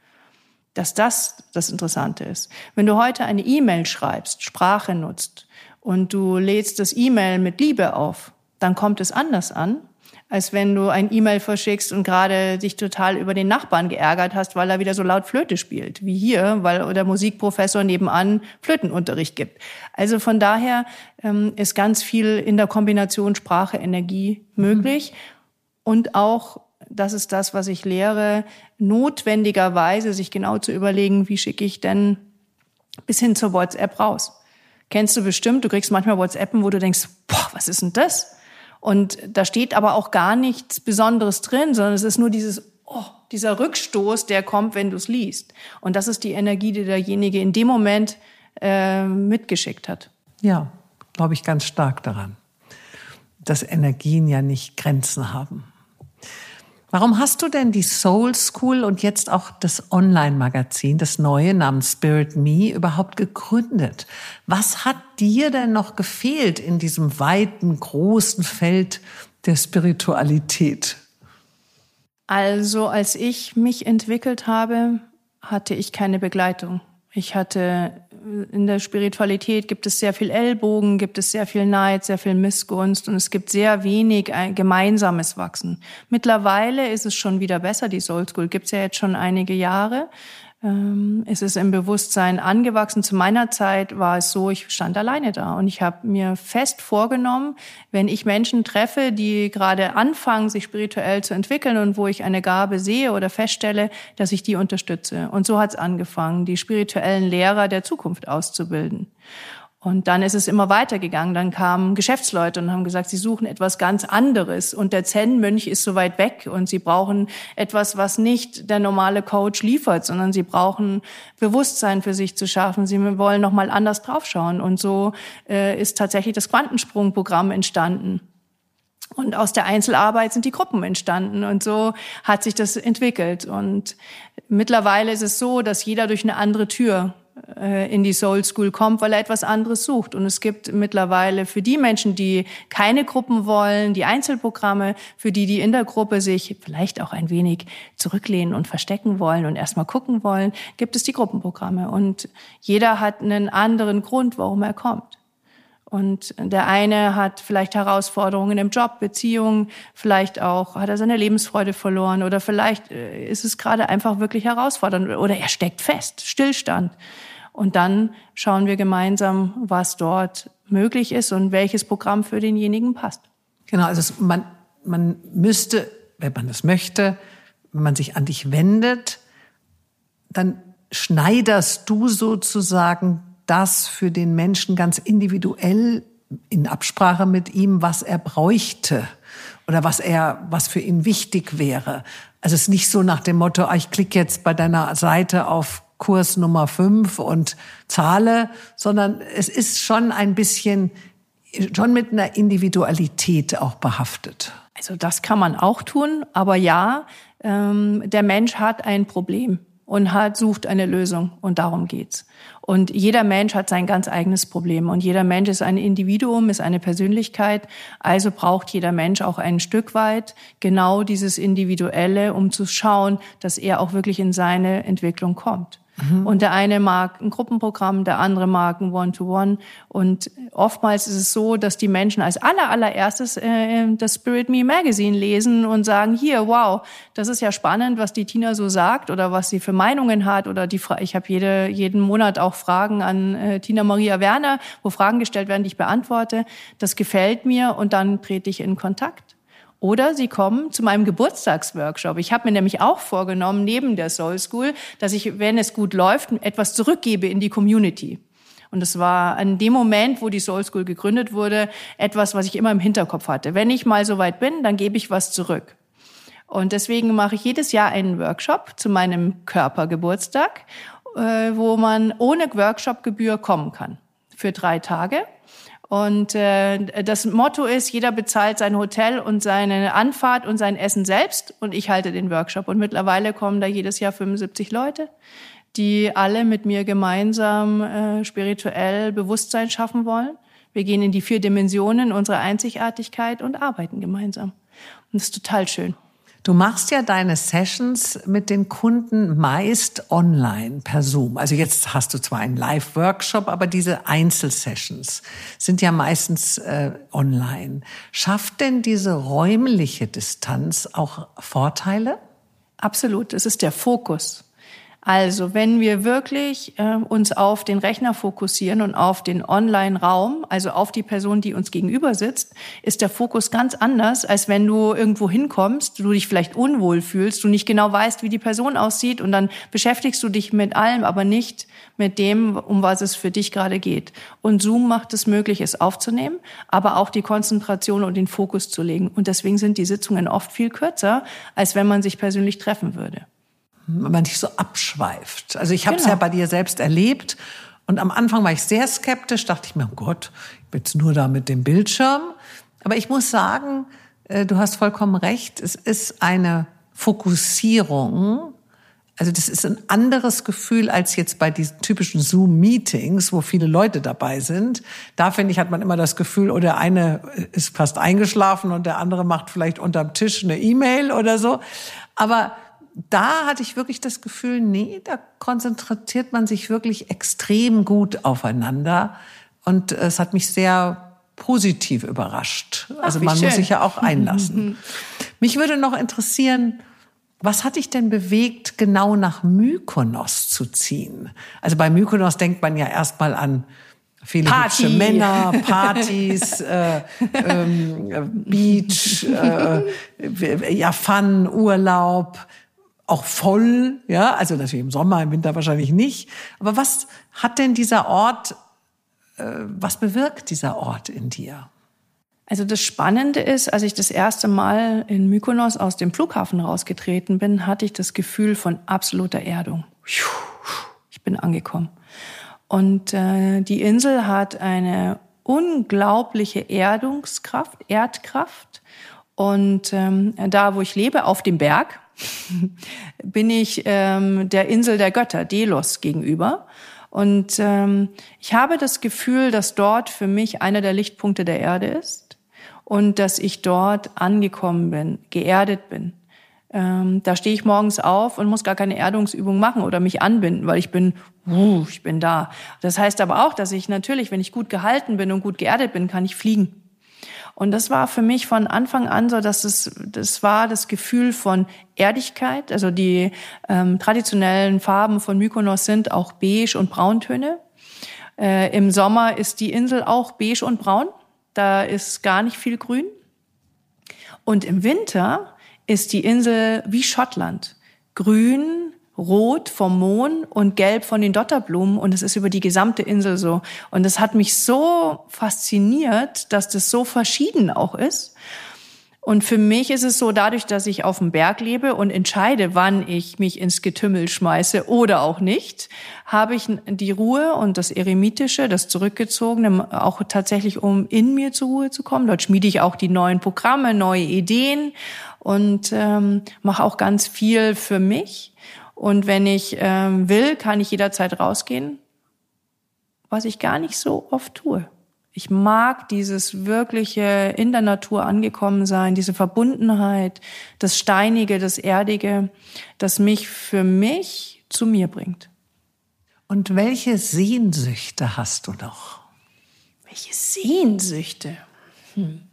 dass das das Interessante ist. Wenn du heute eine E-Mail schreibst, Sprache nutzt und du lädst das E-Mail mit Liebe auf, dann kommt es anders an, als wenn du ein E-Mail verschickst und gerade dich total über den Nachbarn geärgert hast, weil er wieder so laut Flöte spielt, wie hier, weil der Musikprofessor nebenan Flötenunterricht gibt. Also von daher ähm, ist ganz viel in der Kombination Sprache, Energie möglich. Mhm. Und auch, das ist das, was ich lehre, notwendigerweise sich genau zu überlegen, wie schicke ich denn bis hin zur WhatsApp raus. Kennst du bestimmt, du kriegst manchmal WhatsAppen, wo du denkst, boah, was ist denn das? Und da steht aber auch gar nichts Besonderes drin, sondern es ist nur dieses, oh, dieser Rückstoß, der kommt, wenn du es liest. Und das ist die Energie, die derjenige in dem Moment äh, mitgeschickt hat. Ja, glaube ich ganz stark daran, dass Energien ja nicht Grenzen haben. Warum hast du denn die Soul School und jetzt auch das Online-Magazin, das neue namens Spirit Me, überhaupt gegründet? Was hat dir denn noch gefehlt in diesem weiten, großen Feld der Spiritualität? Also, als ich mich entwickelt habe, hatte ich keine Begleitung. Ich hatte, in der Spiritualität gibt es sehr viel Ellbogen, gibt es sehr viel Neid, sehr viel Missgunst und es gibt sehr wenig ein gemeinsames Wachsen. Mittlerweile ist es schon wieder besser, die Soul School gibt es ja jetzt schon einige Jahre. Ähm, es ist im Bewusstsein angewachsen. Zu meiner Zeit war es so, ich stand alleine da und ich habe mir fest vorgenommen, wenn ich Menschen treffe, die gerade anfangen, sich spirituell zu entwickeln und wo ich eine Gabe sehe oder feststelle, dass ich die unterstütze. Und so hat es angefangen, die spirituellen Lehrer der Zukunft auszubilden. Und dann ist es immer weitergegangen. Dann kamen Geschäftsleute und haben gesagt, sie suchen etwas ganz anderes. Und der Zen-Mönch ist so weit weg und sie brauchen etwas, was nicht der normale Coach liefert, sondern sie brauchen Bewusstsein für sich zu schaffen. Sie wollen noch mal anders draufschauen. Und so äh, ist tatsächlich das Quantensprung-Programm entstanden. Und aus der Einzelarbeit sind die Gruppen entstanden. Und so hat sich das entwickelt. Und mittlerweile ist es so, dass jeder durch eine andere Tür in die Soul School kommt, weil er etwas anderes sucht. Und es gibt mittlerweile für die Menschen, die keine Gruppen wollen, die Einzelprogramme, für die, die in der Gruppe sich vielleicht auch ein wenig zurücklehnen und verstecken wollen und erstmal gucken wollen, gibt es die Gruppenprogramme. Und jeder hat einen anderen Grund, warum er kommt. Und der eine hat vielleicht Herausforderungen im Job, Beziehungen, vielleicht auch hat er seine Lebensfreude verloren oder vielleicht ist es gerade einfach wirklich herausfordernd oder er steckt fest, Stillstand. Und dann schauen wir gemeinsam, was dort möglich ist und welches Programm für denjenigen passt. Genau, also man, man müsste, wenn man das möchte, wenn man sich an dich wendet, dann schneiderst du sozusagen das für den Menschen ganz individuell in Absprache mit ihm, was er bräuchte oder was er, was für ihn wichtig wäre. Also es ist nicht so nach dem Motto, ich klicke jetzt bei deiner Seite auf Kurs Nummer fünf und zahle, sondern es ist schon ein bisschen, schon mit einer Individualität auch behaftet. Also das kann man auch tun, aber ja, ähm, der Mensch hat ein Problem und hat, sucht eine Lösung und darum geht's. Und jeder Mensch hat sein ganz eigenes Problem und jeder Mensch ist ein Individuum, ist eine Persönlichkeit, also braucht jeder Mensch auch ein Stück weit genau dieses Individuelle, um zu schauen, dass er auch wirklich in seine Entwicklung kommt. Mhm. Und der eine mag ein Gruppenprogramm, der andere mag ein One-to-One. Und oftmals ist es so, dass die Menschen als aller, allererstes äh, das Spirit Me Magazine lesen und sagen, hier, wow, das ist ja spannend, was die Tina so sagt oder was sie für Meinungen hat. Oder die Fra- ich habe jede, jeden Monat auch Fragen an äh, Tina Maria Werner, wo Fragen gestellt werden, die ich beantworte. Das gefällt mir und dann trete ich in Kontakt. Oder sie kommen zu meinem Geburtstagsworkshop. Ich habe mir nämlich auch vorgenommen, neben der Soul School, dass ich, wenn es gut läuft, etwas zurückgebe in die Community. Und das war an dem Moment, wo die Soul School gegründet wurde, etwas, was ich immer im Hinterkopf hatte. Wenn ich mal so weit bin, dann gebe ich was zurück. Und deswegen mache ich jedes Jahr einen Workshop zu meinem Körpergeburtstag, wo man ohne Workshopgebühr kommen kann. Für drei Tage. Und äh, das Motto ist, jeder bezahlt sein Hotel und seine Anfahrt und sein Essen selbst und ich halte den Workshop. Und mittlerweile kommen da jedes Jahr fünfundsiebzig Leute, die alle mit mir gemeinsam äh, spirituell Bewusstsein schaffen wollen. Wir gehen in die vier Dimensionen unserer Einzigartigkeit und arbeiten gemeinsam. Und das ist total schön. Du machst ja deine Sessions mit den Kunden meist online per Zoom. Also jetzt hast du zwar einen Live-Workshop, aber diese Einzelsessions sind ja meistens äh, online. Schafft denn diese räumliche Distanz auch Vorteile? Absolut, es ist der Fokus. Also wenn wir wirklich äh, uns auf den Rechner fokussieren und auf den Online-Raum, also auf die Person, die uns gegenüber sitzt, ist der Fokus ganz anders, als wenn du irgendwo hinkommst, du dich vielleicht unwohl fühlst, du nicht genau weißt, wie die Person aussieht und dann beschäftigst du dich mit allem, aber nicht mit dem, um was es für dich gerade geht. Und Zoom macht es möglich, es aufzunehmen, aber auch die Konzentration und den Fokus zu legen. Und deswegen sind die Sitzungen oft viel kürzer, als wenn man sich persönlich treffen würde. Wenn man nicht so abschweift. Also ich habe es Genau. ja bei dir selbst erlebt und am Anfang war ich sehr skeptisch, dachte ich mir, oh Gott, ich bin jetzt nur da mit dem Bildschirm. Aber ich muss sagen, du hast vollkommen recht, es ist eine Fokussierung. Also das ist ein anderes Gefühl als jetzt bei diesen typischen Zoom-Meetings, wo viele Leute dabei sind. Da, finde ich, hat man immer das Gefühl, oh, der eine ist fast eingeschlafen und der andere macht vielleicht unterm Tisch eine E-Mail oder so. Aber da hatte ich wirklich das Gefühl, nee, da konzentriert man sich wirklich extrem gut aufeinander. Und es hat mich sehr positiv überrascht. Ach, also wie man schön. muss sich ja auch einlassen. Mich würde noch interessieren, was hat dich denn bewegt, genau nach Mykonos zu ziehen? Also bei Mykonos denkt man ja erstmal an viele Party. hübsche Männer, Partys, äh, ähm, Beach, äh, ja Fun, Urlaub. Auch voll, ja, also natürlich im Sommer, im Winter wahrscheinlich nicht. Aber was hat denn dieser Ort, äh, was bewirkt dieser Ort in dir? Also das Spannende ist, als ich das erste Mal in Mykonos aus dem Flughafen rausgetreten bin, hatte ich das Gefühl von absoluter Erdung. Ich bin angekommen. Und äh, die Insel hat eine unglaubliche Erdungskraft, Erdkraft. Und ähm, da, wo ich lebe, auf dem Berg, bin ich ähm, der Insel der Götter, Delos, gegenüber. Und ähm, ich habe das Gefühl, dass dort für mich einer der Lichtpunkte der Erde ist und dass ich dort angekommen bin, geerdet bin. Ähm, da stehe ich morgens auf und muss gar keine Erdungsübung machen oder mich anbinden, weil ich bin, uh, ich bin da. Das heißt aber auch, dass ich natürlich, wenn ich gut gehalten bin und gut geerdet bin, kann ich fliegen. Und das war für mich von Anfang an so, dass es, das war das Gefühl von Erdigkeit. Also die ähm, traditionellen Farben von Mykonos sind auch beige und Brauntöne. Äh, im Sommer ist die Insel auch beige und braun. Da ist gar nicht viel Grün. Und im Winter ist die Insel wie Schottland. Grün, rot vom Mohn und gelb von den Dotterblumen. Und es ist über die gesamte Insel so. Und das hat mich so fasziniert, dass das so verschieden auch ist. Und für mich ist es so, dadurch, dass ich auf dem Berg lebe und entscheide, wann ich mich ins Getümmel schmeiße oder auch nicht, habe ich die Ruhe und das Eremitische, das Zurückgezogene, auch tatsächlich, um in mir zur Ruhe zu kommen. Dort schmiede ich auch die neuen Programme, neue Ideen und ähm, mache auch ganz viel für mich. Und wenn ich ähm, will, kann ich jederzeit rausgehen, was ich gar nicht so oft tue. Ich mag dieses wirkliche in der Natur angekommen sein, diese Verbundenheit, das Steinige, das Erdige, das mich für mich zu mir bringt. Und welche Sehnsüchte hast du noch? Welche Sehnsüchte? Hm.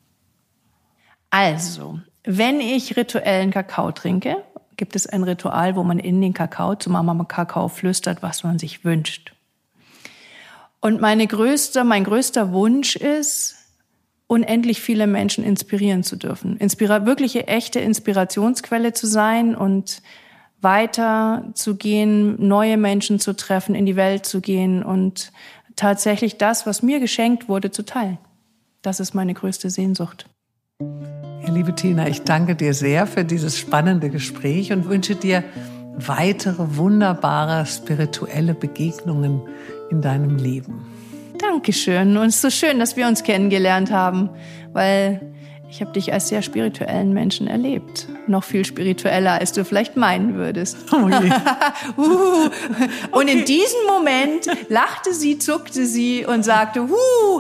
Also, wenn ich rituellen Kakao trinke, gibt es ein Ritual, wo man in den Kakao, zu Mama Kakao flüstert, was man sich wünscht. Und meine größte, mein größter Wunsch ist, unendlich viele Menschen inspirieren zu dürfen. Inspira- wirkliche, echte Inspirationsquelle zu sein und weiter zu gehen, neue Menschen zu treffen, in die Welt zu gehen und tatsächlich das, was mir geschenkt wurde, zu teilen. Das ist meine größte Sehnsucht. Ja, liebe Tina, ich danke dir sehr für dieses spannende Gespräch und wünsche dir weitere wunderbare spirituelle Begegnungen in deinem Leben. Dankeschön. Und es ist so schön, dass wir uns kennengelernt haben, weil ich habe dich als sehr spirituellen Menschen erlebt. Noch viel spiritueller, als du vielleicht meinen würdest. Oh je. uh, und okay. In diesem Moment lachte sie, zuckte sie und sagte, huh.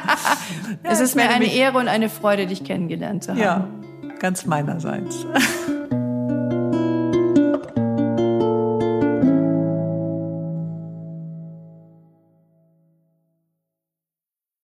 Es ist mir eine Ehre und eine Freude, dich kennengelernt zu haben. Ja, ganz meinerseits.